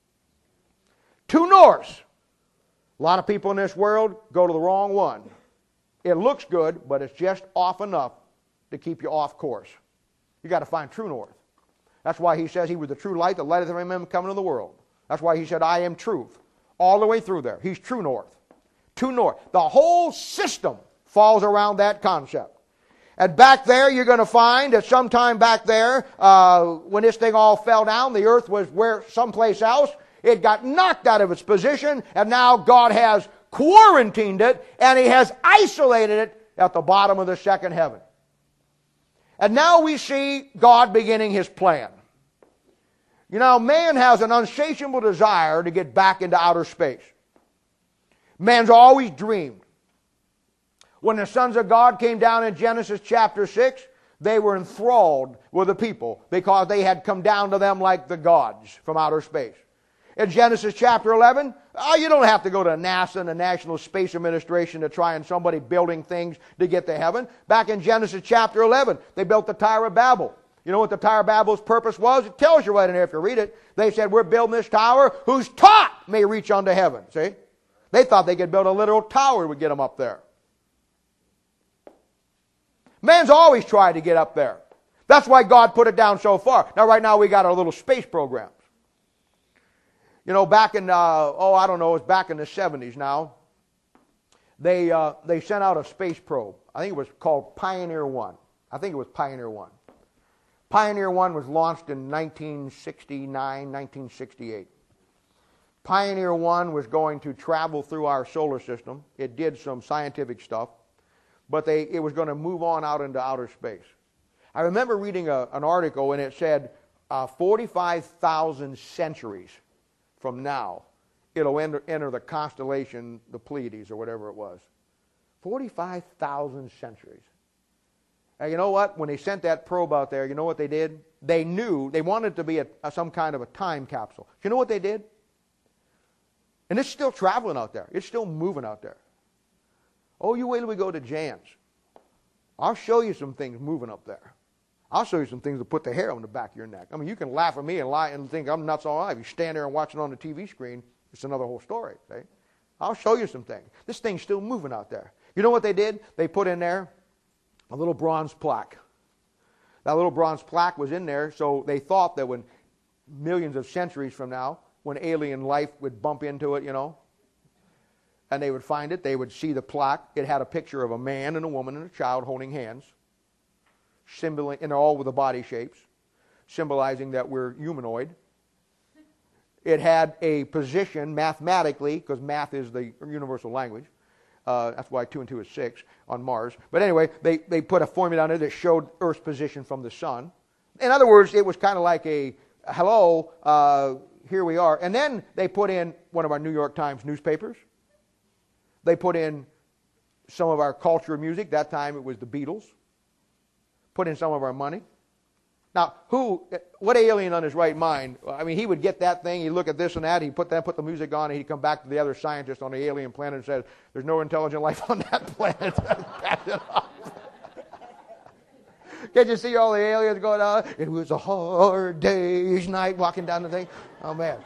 Two norths. A lot of people in this world go to the wrong one. It looks good, but it's just off enough to keep you off course. You got to find true north. That's why he says he was the true light, the light of every man coming into the world. That's why he said, I am truth. All the way through there. He's true north. True north. The whole system falls around that concept. And back there, you're going to find that sometime back there, when this thing all fell down, the earth was where someplace else. It got knocked out of its position, and now God has quarantined it, and He has isolated it at the bottom of the second heaven. And now we see God beginning His plan. You know, man has an insatiable desire to get back into outer space. Man's always dreamed. When the sons of God came down in Genesis chapter 6, they were enthralled with the people because they had come down to them like the gods from outer space. In Genesis chapter 11, you don't have to go to NASA and the National Space Administration to try and somebody building things to get to heaven. Back in Genesis chapter 11, they built the Tower of Babel. You know what the Tower of Babel's purpose was? It tells you right in there if you read it. They said, we're building this tower whose top may reach unto heaven. See? They thought they could build a literal tower that would get them up there. Man's always tried to get up there. That's why God put it down so far. Now, right now, we got our little space programs. You know, back in, I don't know, it was back in the 70s now. They sent out a space probe. I think it was called Pioneer 1. I think it was Pioneer 1. Pioneer 1 was launched in 1969, 1968. Pioneer 1 was going to travel through our solar system. It did some scientific stuff. But it was going to move on out into outer space. I remember reading an article, and it said 45,000 centuries from now, it'll enter the constellation, the Pleiades, or whatever it was. 45,000 centuries. And you know what? When they sent that probe out there, you know what they did? They knew, they wanted it to be some kind of a time capsule. You know what they did? And it's still traveling out there. It's still moving out there. Oh, you wait till we go to Jan's. I'll show you some things moving up there. I'll show you some things that put the hair on the back of your neck. I mean, you can laugh at me and lie and think I'm nuts all alive. You stand there and watch it on the TV screen, it's another whole story. See? I'll show you some things. This thing's still moving out there. You know what they did? They put in there a little bronze plaque. That little bronze plaque was in there, so they thought that when millions of centuries from now, when alien life would bump into it, you know, and they would find it, they would see the plaque. It had a picture of a man and a woman and a child holding hands, and all with the body shapes, symbolizing that we're humanoid. It had a position mathematically, because math is the universal language. That's why 2 and 2 is 6 on Mars. But anyway, they put a formula on there that showed Earth's position from the sun. In other words, it was kind of like a, hello, here we are. And then they put in one of our New York Times newspapers. They put in some of our culture and music. That time it was the Beatles. Put in some of our money. Now, what alien on his right mind, I mean, he would get that thing, he'd look at this and that, he'd put the music on, and he'd come back to the other scientist on the alien planet and says, there's no intelligent life on that planet. Can't you see all the aliens going on? It was a hard day's night walking down the thing. Oh, man.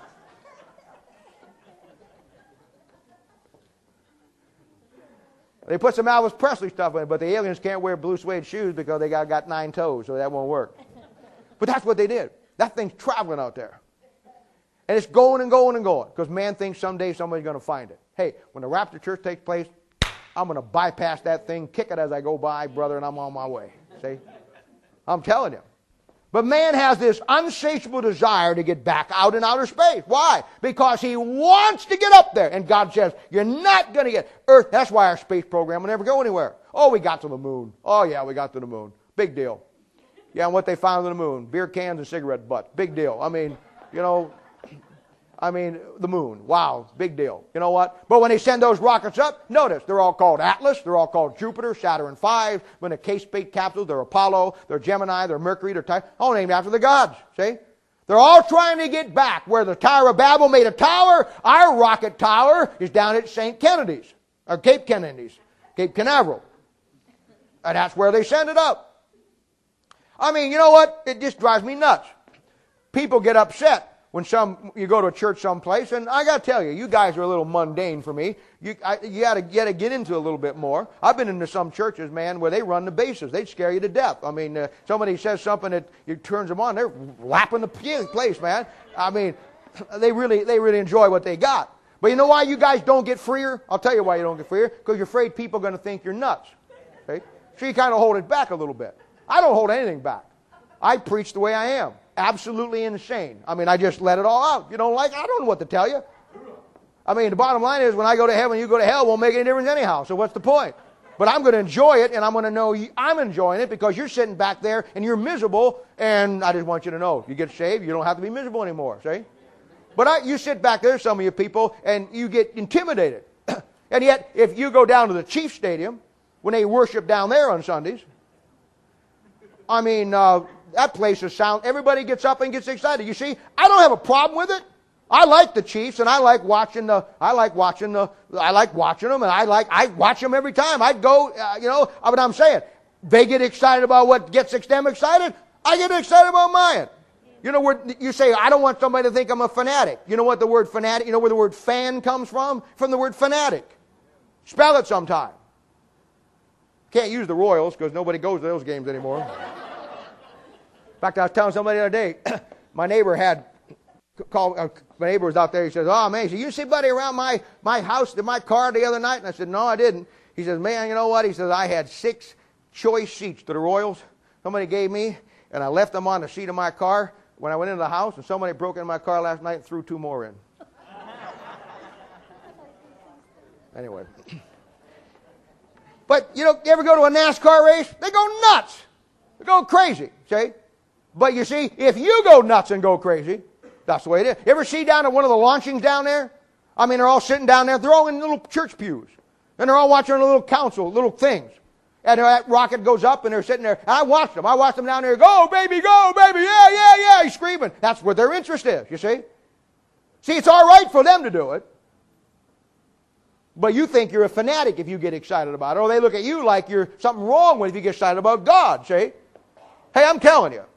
They put some Elvis Presley stuff in it, but the aliens can't wear blue suede shoes because they got 9 toes, so that won't work. But that's what they did. That thing's traveling out there. And it's going and going and going because man thinks someday somebody's going to find it. Hey, when the rapture church takes place, I'm going to bypass that thing, kick it as I go by, brother, and I'm on my way. See? I'm telling you. But man has this insatiable desire to get back out in outer space. Why? Because he wants to get up there. And God says, you're not going to get Earth. That's why our space program will never go anywhere. Oh, we got to the moon. Oh, yeah, we got to the moon. Big deal. Yeah, and what they found on the moon, beer cans and cigarette butts. Big deal. I mean, the moon. Wow, big deal. You know what? But when they send those rockets up, notice, they're all called Atlas, they're all called Jupiter, Saturn V. When the K-Space capsules, they're Apollo, they're Gemini, they're Mercury, they're Titan, all named after the gods, see? They're all trying to get back. Where the Tower of Babel made a tower, our rocket tower is down at St. Kennedy's, or Cape Kennedy's, Cape Canaveral. And that's where they send it up. I mean, you know what? It just drives me nuts. People get upset when you go to a church someplace, and I got to tell you, you guys are a little mundane for me. You got to get into a little bit more. I've been into some churches, man, where they run the bases. They'd scare you to death. I mean, somebody says something that turns them on, they're lapping the place, man. I mean, they really enjoy what they got. But you know why you guys don't get freer? I'll tell you why you don't get freer. Because you're afraid people are going to think you're nuts. Okay? So you kind of hold it back a little bit. I don't hold anything back. I preach the way I am. Absolutely insane. I mean, I just let it all out. If you don't like it, I don't know what to tell you. I mean, the bottom line is when I go to heaven, you go to hell, it won't make any difference anyhow. So what's the point? But I'm going to enjoy it, and I'm going to know I'm enjoying it because you're sitting back there and you're miserable, and I just want you to know, if you get saved, you don't have to be miserable anymore, see? But you sit back there, some of you people, and you get intimidated. And yet, if you go down to the Chiefs Stadium, when they worship down there on Sundays, I mean, that place is sound. Everybody gets up and gets excited. You see, I don't have a problem with it. I like the Chiefs, and I like watching them, and I watch them every time. I'd go, but I'm saying, they get excited about what gets them excited. I get excited about mine. You know where you say, I don't want somebody to think I'm a fanatic. You know what the word fanatic, you know where the word fan comes from? From the word fanatic. Spell it sometime. Can't use the Royals because nobody goes to those games anymore. In fact, I was telling somebody the other day, my neighbor had called, my neighbor was out there, he says, oh man, he said, you see buddy around my house, my car the other night? And I said, no, I didn't. He says, man, you know what? He says, I had 6 choice seats to the Royals. Somebody gave me, and I left them on the seat of my car when I went into the house, and somebody broke into my car last night and threw 2 more in. Anyway. But, you ever go to a NASCAR race? They go nuts. They go crazy, see? But you see, if you go nuts and go crazy, that's the way it is. You ever see down at one of the launchings down there? I mean, they're all sitting down there. They're all in little church pews. And they're all watching a little council, little things. And that rocket goes up and they're sitting there. And I watched them. I watched them down there. Go, baby, yeah, yeah, yeah. He's screaming. That's what their interest is, you see? See, it's all right for them to do it. But you think you're a fanatic if you get excited about it. Or they look at you like you're something wrong with if you get excited about God, see? Hey, I'm telling you.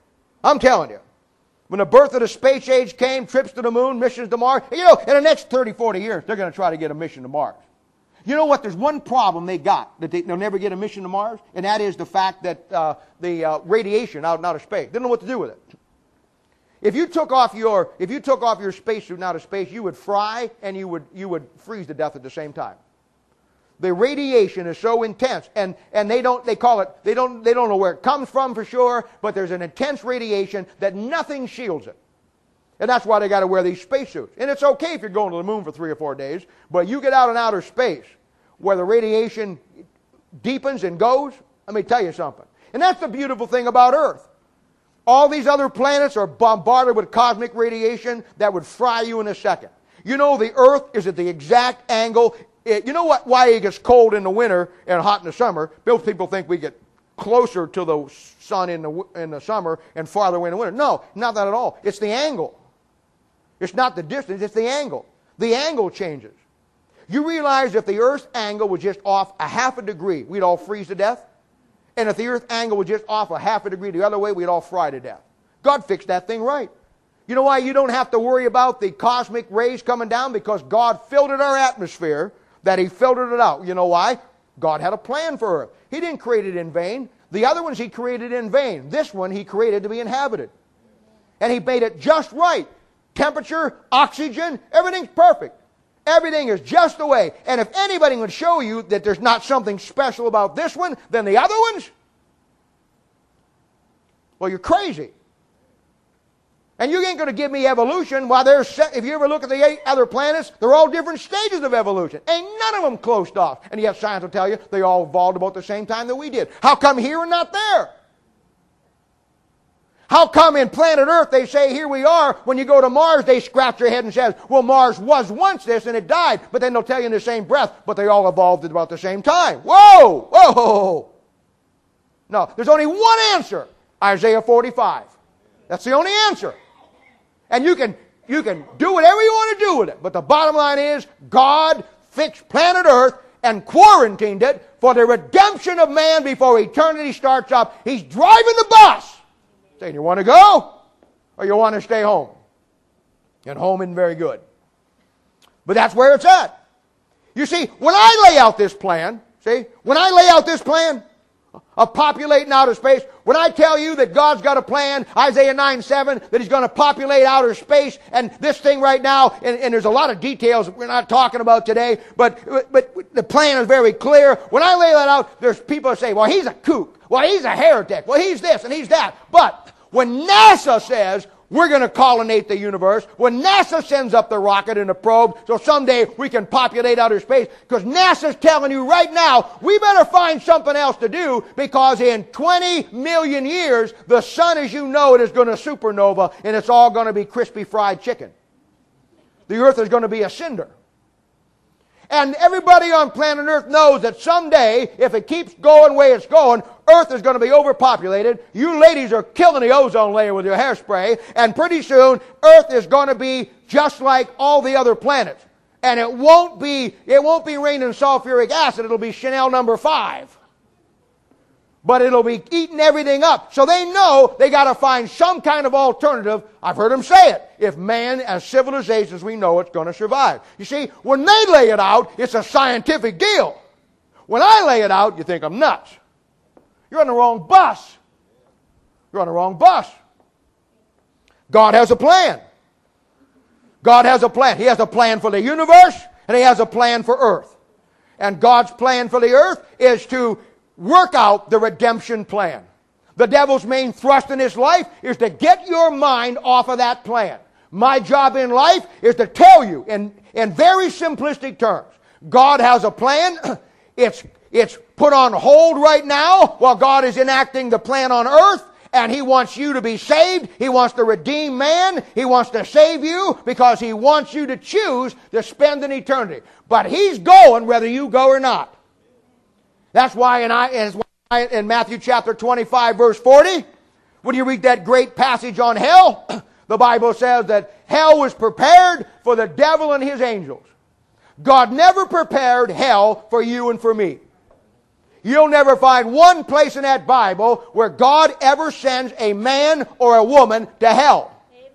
When the birth of the space age came, trips to the moon, missions to Mars, in the next 30, 40 years, they're going to try to get a mission to Mars. You know what? There's one problem they got, that they'll never get a mission to Mars, and that is the fact that the radiation out in outer space. They don't know what to do with it. If you took off your spacesuit in outer space, you would fry and you would freeze to death at the same time. The radiation is so intense, and they don't know where it comes from for sure, but there's an intense radiation that nothing shields it. And that's why they got to wear these spacesuits. And it's okay if you're going to the moon for 3 or 4 days, but you get out in outer space where the radiation deepens and goes, let me tell you something. And that's the beautiful thing about Earth. All these other planets are bombarded with cosmic radiation that would fry you in a second. You know the Earth is at the exact angle. You know why it gets cold in the winter and hot in the summer? Most people think we get closer to the sun in the summer and farther away in the winter. No, not that at all. It's the angle. It's not the distance, it's the angle. The angle changes. You realize if the Earth's angle was just off a half a degree, we'd all freeze to death? And if the Earth's angle was just off a half a degree the other way, we'd all fry to death. God fixed that thing right. You know why you don't have to worry about the cosmic rays coming down? Because God filtered our atmosphere, that He filtered it out. You know why? God had a plan for Earth. He didn't create it in vain. The other ones He created in vain. This one He created to be inhabited. And He made it just right. Temperature, oxygen, everything's perfect. Everything is just the way. And if anybody would show you that there's not something special about this one than the other ones, well, you're crazy. And you ain't going to give me evolution while there's, if you ever look at the 8 other planets, they're all different stages of evolution. Ain't none of them closed off. And yet science will tell you they all evolved about the same time that we did. How come here and not there? How come in planet Earth they say here we are, when you go to Mars they scratch their head and say, well, Mars was once this and it died, but then they'll tell you in the same breath, but they all evolved at about the same time. Whoa! Whoa! No, there's only one answer. Isaiah 45. That's the only answer. And you can do whatever you want to do with it, but the bottom line is God fixed planet Earth and quarantined it for the redemption of man before eternity starts up. He's driving the bus. Saying, you want to go or you want to stay home? And home isn't very good. But that's where it's at. You see, when I lay out this plan of populating outer space, when I tell you that God's got a plan, Isaiah 9:7, that He's going to populate outer space, and this thing right now, and there's a lot of details we're not talking about today, but the plan is very clear. When I lay that out, there's people that say, well, he's a kook. Well, he's a heretic. Well, he's this and he's that. But when NASA says we're going to colonate the universe, when NASA sends up the rocket and the probe so someday we can populate outer space, because NASA's telling you right now, we better find something else to do, because in 20 million years, the sun as you know it is going to supernova, and it's all going to be crispy fried chicken. The earth is going to be a cinder. And everybody on planet Earth knows that someday, if it keeps going the way it's going, Earth is going to be overpopulated. You ladies are killing the ozone layer with your hairspray. And pretty soon, Earth is going to be just like all the other planets. And it won't be raining sulfuric acid. It'll be Chanel number 5. But it'll be eating everything up. So they know they got to find some kind of alternative. I've heard them say it. If man, as civilization as we know, it's going to survive. You see, when they lay it out, it's a scientific deal. When I lay it out, you think I'm nuts. You're on the wrong bus. You're on the wrong bus. God has a plan. God has a plan. He has a plan for the universe, and He has a plan for earth. And God's plan for the earth is to work out the redemption plan. The devil's main thrust in his life is to get your mind off of that plan. My job in life is to tell you in very simplistic terms, God has a plan. It's put on hold right now while God is enacting the plan on earth, and He wants you to be saved. He wants to redeem man. He wants to save you because He wants you to choose to spend an eternity. But He's going whether you go or not. That's why in Matthew chapter 25, verse 40, when you read that great passage on hell, the Bible says that hell was prepared for the devil and his angels. God never prepared hell for you and for me. You'll never find one place in that Bible where God ever sends a man or a woman to hell.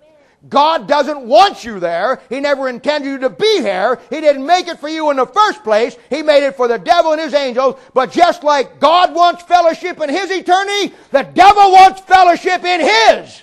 God doesn't want you there. He never intended you to be there. He didn't make it for you in the first place. He made it for the devil and his angels. But just like God wants fellowship in His eternity, the devil wants fellowship in his.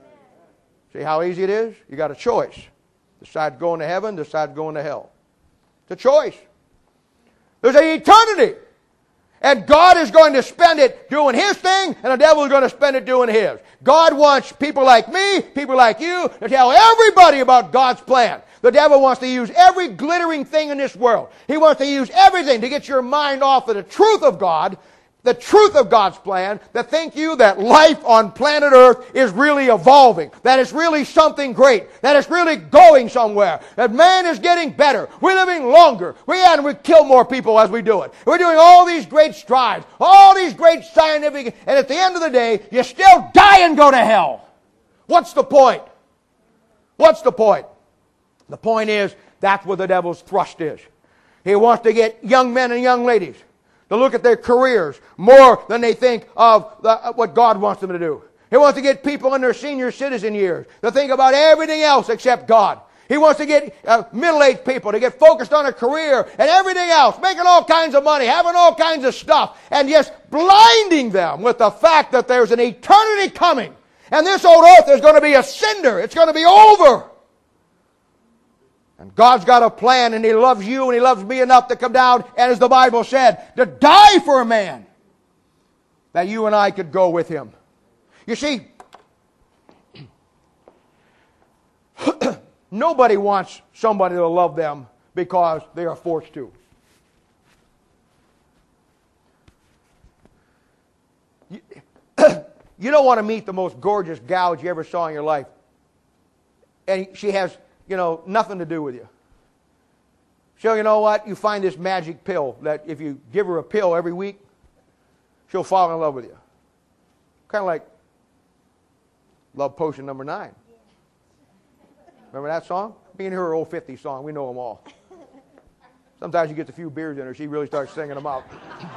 See how easy it is? You got a choice. Decide going to heaven, decide going to hell. It's a choice. There's an eternity. And God is going to spend it doing His thing, and the devil is going to spend it doing his. God wants people like me, people like you, to tell everybody about God's plan. The devil wants to use every glittering thing in this world. He wants to use everything to get your mind off of the truth of God, the truth of God's plan, to think you that life on planet Earth is really evolving, that it's really something great, that it's really going somewhere, that man is getting better, we're living longer, we kill more people as we do it. We're doing all these great strides, all these great scientific, and at the end of the day, you still die and go to hell. What's the point? What's the point? The point is, that's where the devil's thrust is. He wants to get young men and young ladies to look at their careers more than they think of what God wants them to do. He wants to get people in their senior citizen years to think about everything else except God. He wants to get middle-aged people to get focused on a career and everything else, making all kinds of money, having all kinds of stuff, and just blinding them with the fact that there's an eternity coming. And this old earth is going to be a cinder. It's going to be over. And God's got a plan, and He loves you and He loves me enough to come down, and as the Bible said, to die for a man, that you and I could go with Him. You see, nobody wants somebody to love them because they are forced to. You don't want to meet the most gorgeous gal you ever saw in your life, and she has, nothing to do with you. So you know what? You find this magic pill that if you give her a pill every week, she'll fall in love with you. Kind of like Love Potion number 9. Remember that song? Me and her old 50 song. We know them all. Sometimes you get a few beers in her, she really starts singing them out.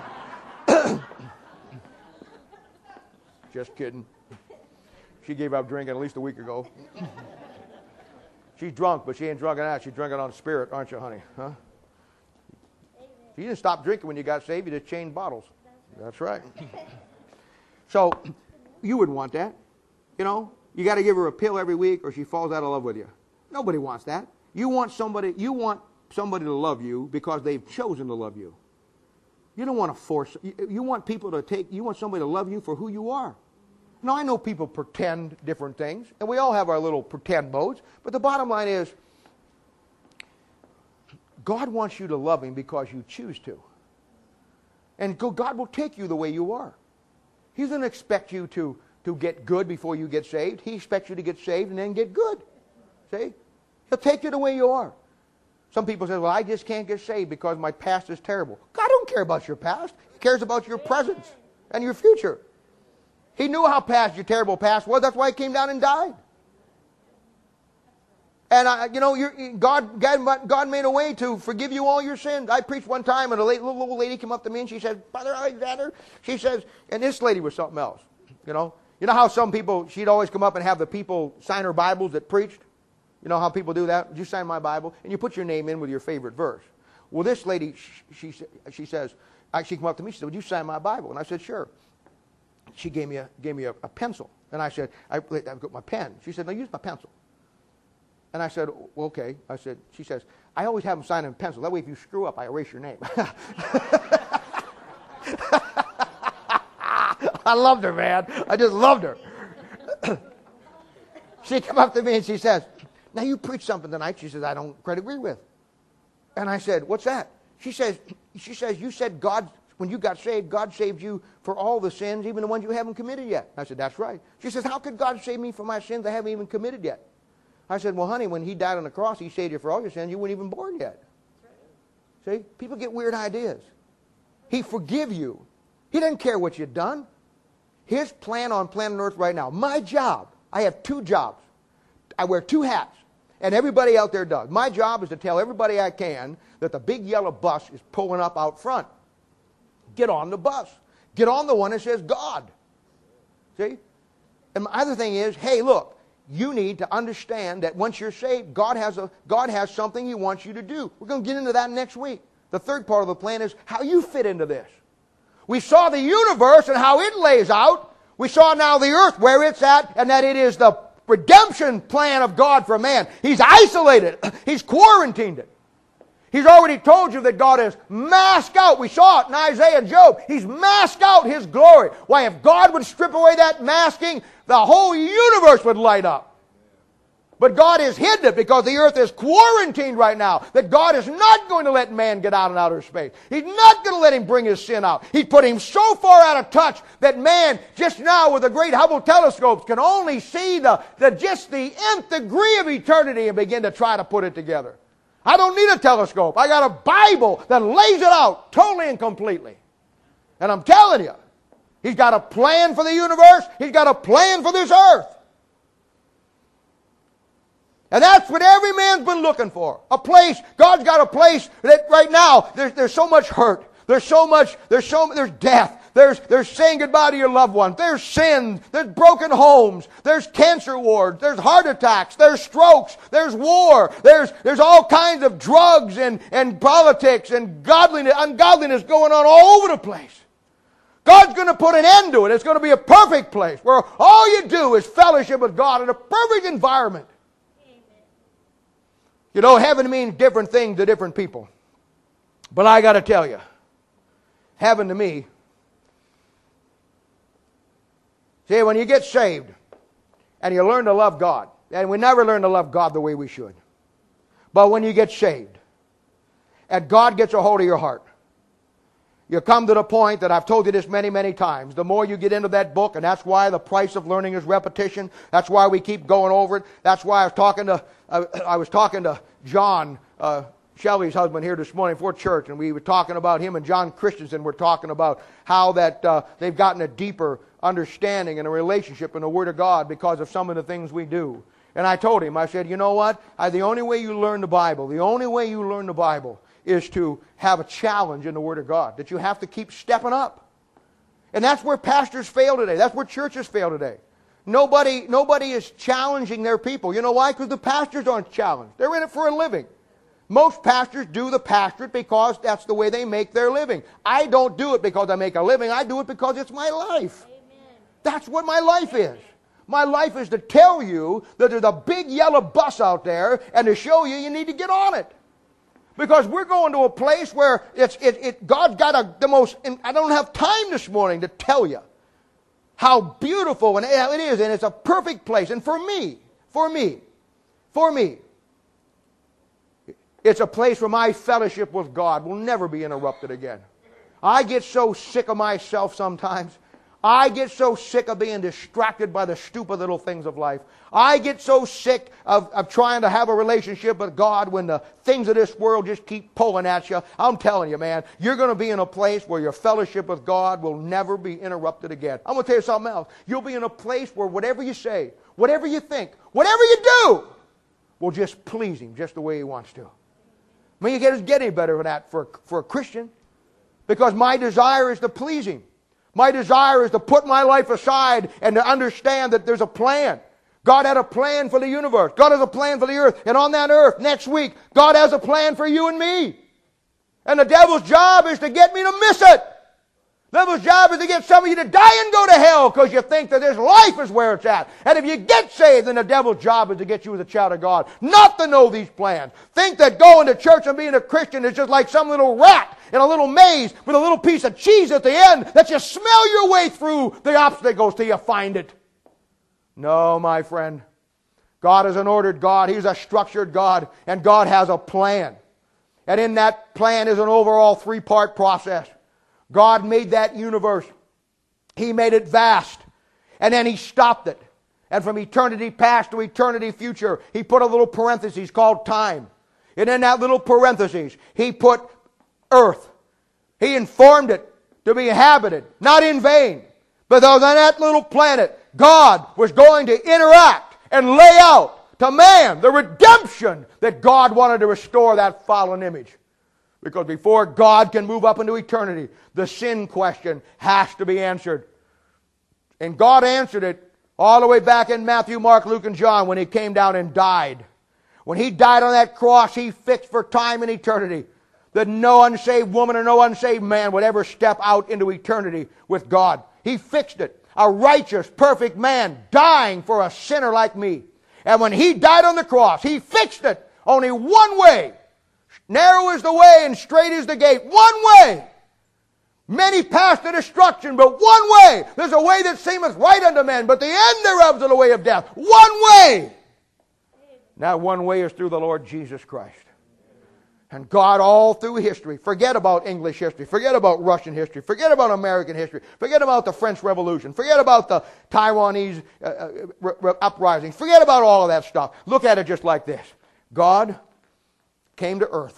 Just kidding. She gave up drinking at least a week ago. She's drunk, but she ain't drunk on that. She's drinking on spirit, aren't you, honey? Huh? You didn't stop drinking when you got saved. You just changed bottles. That's right. So, you wouldn't want that. You got to give her a pill every week or she falls out of love with you. Nobody wants that. You want somebody to love you because they've chosen to love you. You don't want to force. You want you want somebody to love you for who you are. Now, I know people pretend different things, and we all have our little pretend modes, but the bottom line is, God wants you to love Him because you choose to. And God will take you the way you are. He doesn't expect you to get good before you get saved. He expects you to get saved and then get good. See? He'll take you the way you are. Some people say, well, I just can't get saved because my past is terrible. God don't care about your past. He cares about your present and your future. He knew how your terrible past was. That's why He came down and died. And, God made a way to forgive you all your sins. I preached one time, and a little old lady came up to me, and she said, Brother Alexander, she says, and this lady was something else. You know how some people, she'd always come up and have the people sign her Bibles that preached? You know how people do that? Would you sign my Bible? And you put your name in with your favorite verse. Well, this lady, she says, she came up to me, she said, would you sign my Bible? And I said, sure. She gave me a pencil. And I said, I've got my pen. She said, no, use my pencil. And I said, well, okay. She says, I always have them sign in pencil. That way if you screw up, I erase your name. I loved her, man. I just loved her. She came up to me and she says, now you preached something tonight. She says, I don't quite agree with. And I said, what's that? She says, you said God, when you got saved, God saved you for all the sins, even the ones you haven't committed yet. I said, that's right. She says, how could God save me for my sins I haven't even committed yet? I said, well, honey, when He died on the cross, He saved you for all your sins. You weren't even born yet. See? People get weird ideas. He forgive you. He doesn't care what you've done. His plan on planet Earth right now, my job, I have 2 jobs. I wear 2 hats, and everybody out there does. My job is to tell everybody I can that the big yellow bus is pulling up out front. Get on the bus. Get on the one that says God. See? And my other thing is, hey, look, you need to understand that once you're saved, God has something He wants you to do. We're going to get into that next week. The third part of the plan is how you fit into this. We saw the universe and how it lays out. We saw now the earth where it's at, and that it is the redemption plan of God for man. He's isolated. He's quarantined it. He's already told you that God has masked out. We saw it in Isaiah and Job. He's masked out His glory. Why, if God would strip away that masking, the whole universe would light up. But God has hidden it because the earth is quarantined right now. That God is not going to let man get out in outer space. He's not going to let him bring his sin out. He put him so far out of touch that man, just now with the great Hubble telescopes, can only see just the nth degree of eternity and begin to try to put it together. I don't need a telescope. I got a Bible that lays it out totally and completely. And I'm telling you, He's got a plan for the universe. He's got a plan for this earth. And that's what every man's been looking for. A place. God's got a place that right now there's so much hurt. There's death. There's saying goodbye to your loved ones. There's sin. There's broken homes. There's cancer wards. There's heart attacks. There's strokes. There's war. There's all kinds of drugs and politics and ungodliness going on all over the place. God's going to put an end to it. It's going to be a perfect place where all you do is fellowship with God in a perfect environment. You know, heaven means different things to different people. But I got to tell you, heaven to me, see, when you get saved and you learn to love God, and we never learn to love God the way we should, but when you get saved and God gets a hold of your heart, you come to the point that I've told you this many, many times. The more you get into that book, and that's why the price of learning is repetition. That's why we keep going over it. That's why I was talking to John, Shelley's husband, here this morning before church, and we were talking about him and John Christensen. We're talking about how that they've gotten a deeper understanding and a relationship in the Word of God because of some of the things we do. And I told him, I said, you know what? The only way you learn the Bible, is to have a challenge in the Word of God, that you have to keep stepping up. And that's where pastors fail today. That's where churches fail today. Nobody is challenging their people. You know why? Because the pastors aren't challenged. They're in it for a living. Most pastors do the pastorate because that's the way they make their living. I don't do it because I make a living. I do it because it's my life. Amen. That's what my life is. My life is to tell you that there's a big yellow bus out there and to show you need to get on it. Because we're going to a place where God's got the most, and I don't have time this morning to tell you how beautiful and it is, and it's a perfect place. And for me, it's a place where my fellowship with God will never be interrupted again. I get so sick of myself sometimes. I get so sick of being distracted by the stupid little things of life. I get so sick of trying to have a relationship with God when the things of this world just keep pulling at you. I'm telling you, man, you're going to be in a place where your fellowship with God will never be interrupted again. I'm going to tell you something else. You'll be in a place where whatever you say, whatever you think, whatever you do, will just please Him just the way He wants to. I mean, you can't get any better than that for a Christian. Because my desire is to please Him. My desire is to put my life aside and to understand that there's a plan. God had a plan for the universe. God has a plan for the earth. And on that earth, next week, God has a plan for you and me. And the devil's job is to get me to miss it. The devil's job is to get some of you to die and go to hell because you think that this life is where it's at. And if you get saved, then the devil's job is to get you as a child of God, not to know these plans. Think that going to church and being a Christian is just like some little rat in a little maze with a little piece of cheese at the end that you smell your way through the obstacles till you find it. No, my friend. God is an ordered God. He's a structured God. And God has a plan. And in that plan is an overall three-part process. God made that universe. He made it vast. And then He stopped it. And from eternity past to eternity future, He put a little parenthesis called time. And in that little parenthesis, He put earth. He informed it to be inhabited, not in vain. But on that little planet, God was going to interact and lay out to man the redemption that God wanted to restore that fallen image. Because before God can move up into eternity, the sin question has to be answered. And God answered it all the way back in Matthew, Mark, Luke, and John when He came down and died. When He died on that cross, He fixed for time and eternity that no unsaved woman or no unsaved man would ever step out into eternity with God. He fixed it. A righteous, perfect man dying for a sinner like me. And when He died on the cross, He fixed it. Only one way. Narrow is the way and straight is the gate. One way. Many pass to destruction, but one way. There's a way that seemeth right unto men, but the end thereof is the way of death. One way. That one way is through the Lord Jesus Christ. And God all through history, forget about English history, forget about Russian history, forget about American history, forget about the French Revolution, forget about the Taiwanese uprising, forget about all of that stuff. Look at it just like this. God came to earth,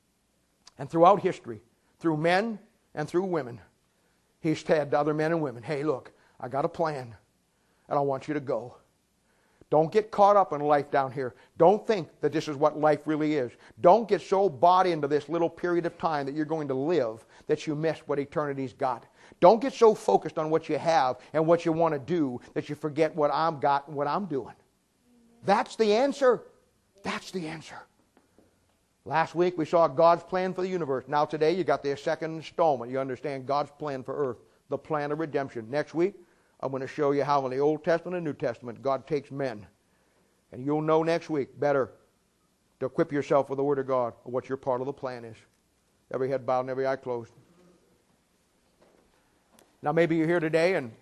and throughout history, through men and through women, He's said to other men and women, hey, look, I got a plan, and I want you to go. Don't get caught up in life down here. Don't think that this is what life really is. Don't get so bought into this little period of time that you're going to live that you miss what eternity's got. Don't get so focused on what you have and what you want to do that you forget what I've got and what I'm doing. That's the answer. That's the answer. Last week we saw God's plan for the universe. Now today you got the second installment. You understand God's plan for earth, the plan of redemption. Next week I'm going to show you how in the Old Testament and New Testament God takes men. And you'll know next week better to equip yourself with the Word of God, or what your part of the plan is. Every head bowed and every eye closed. Now maybe you're here today and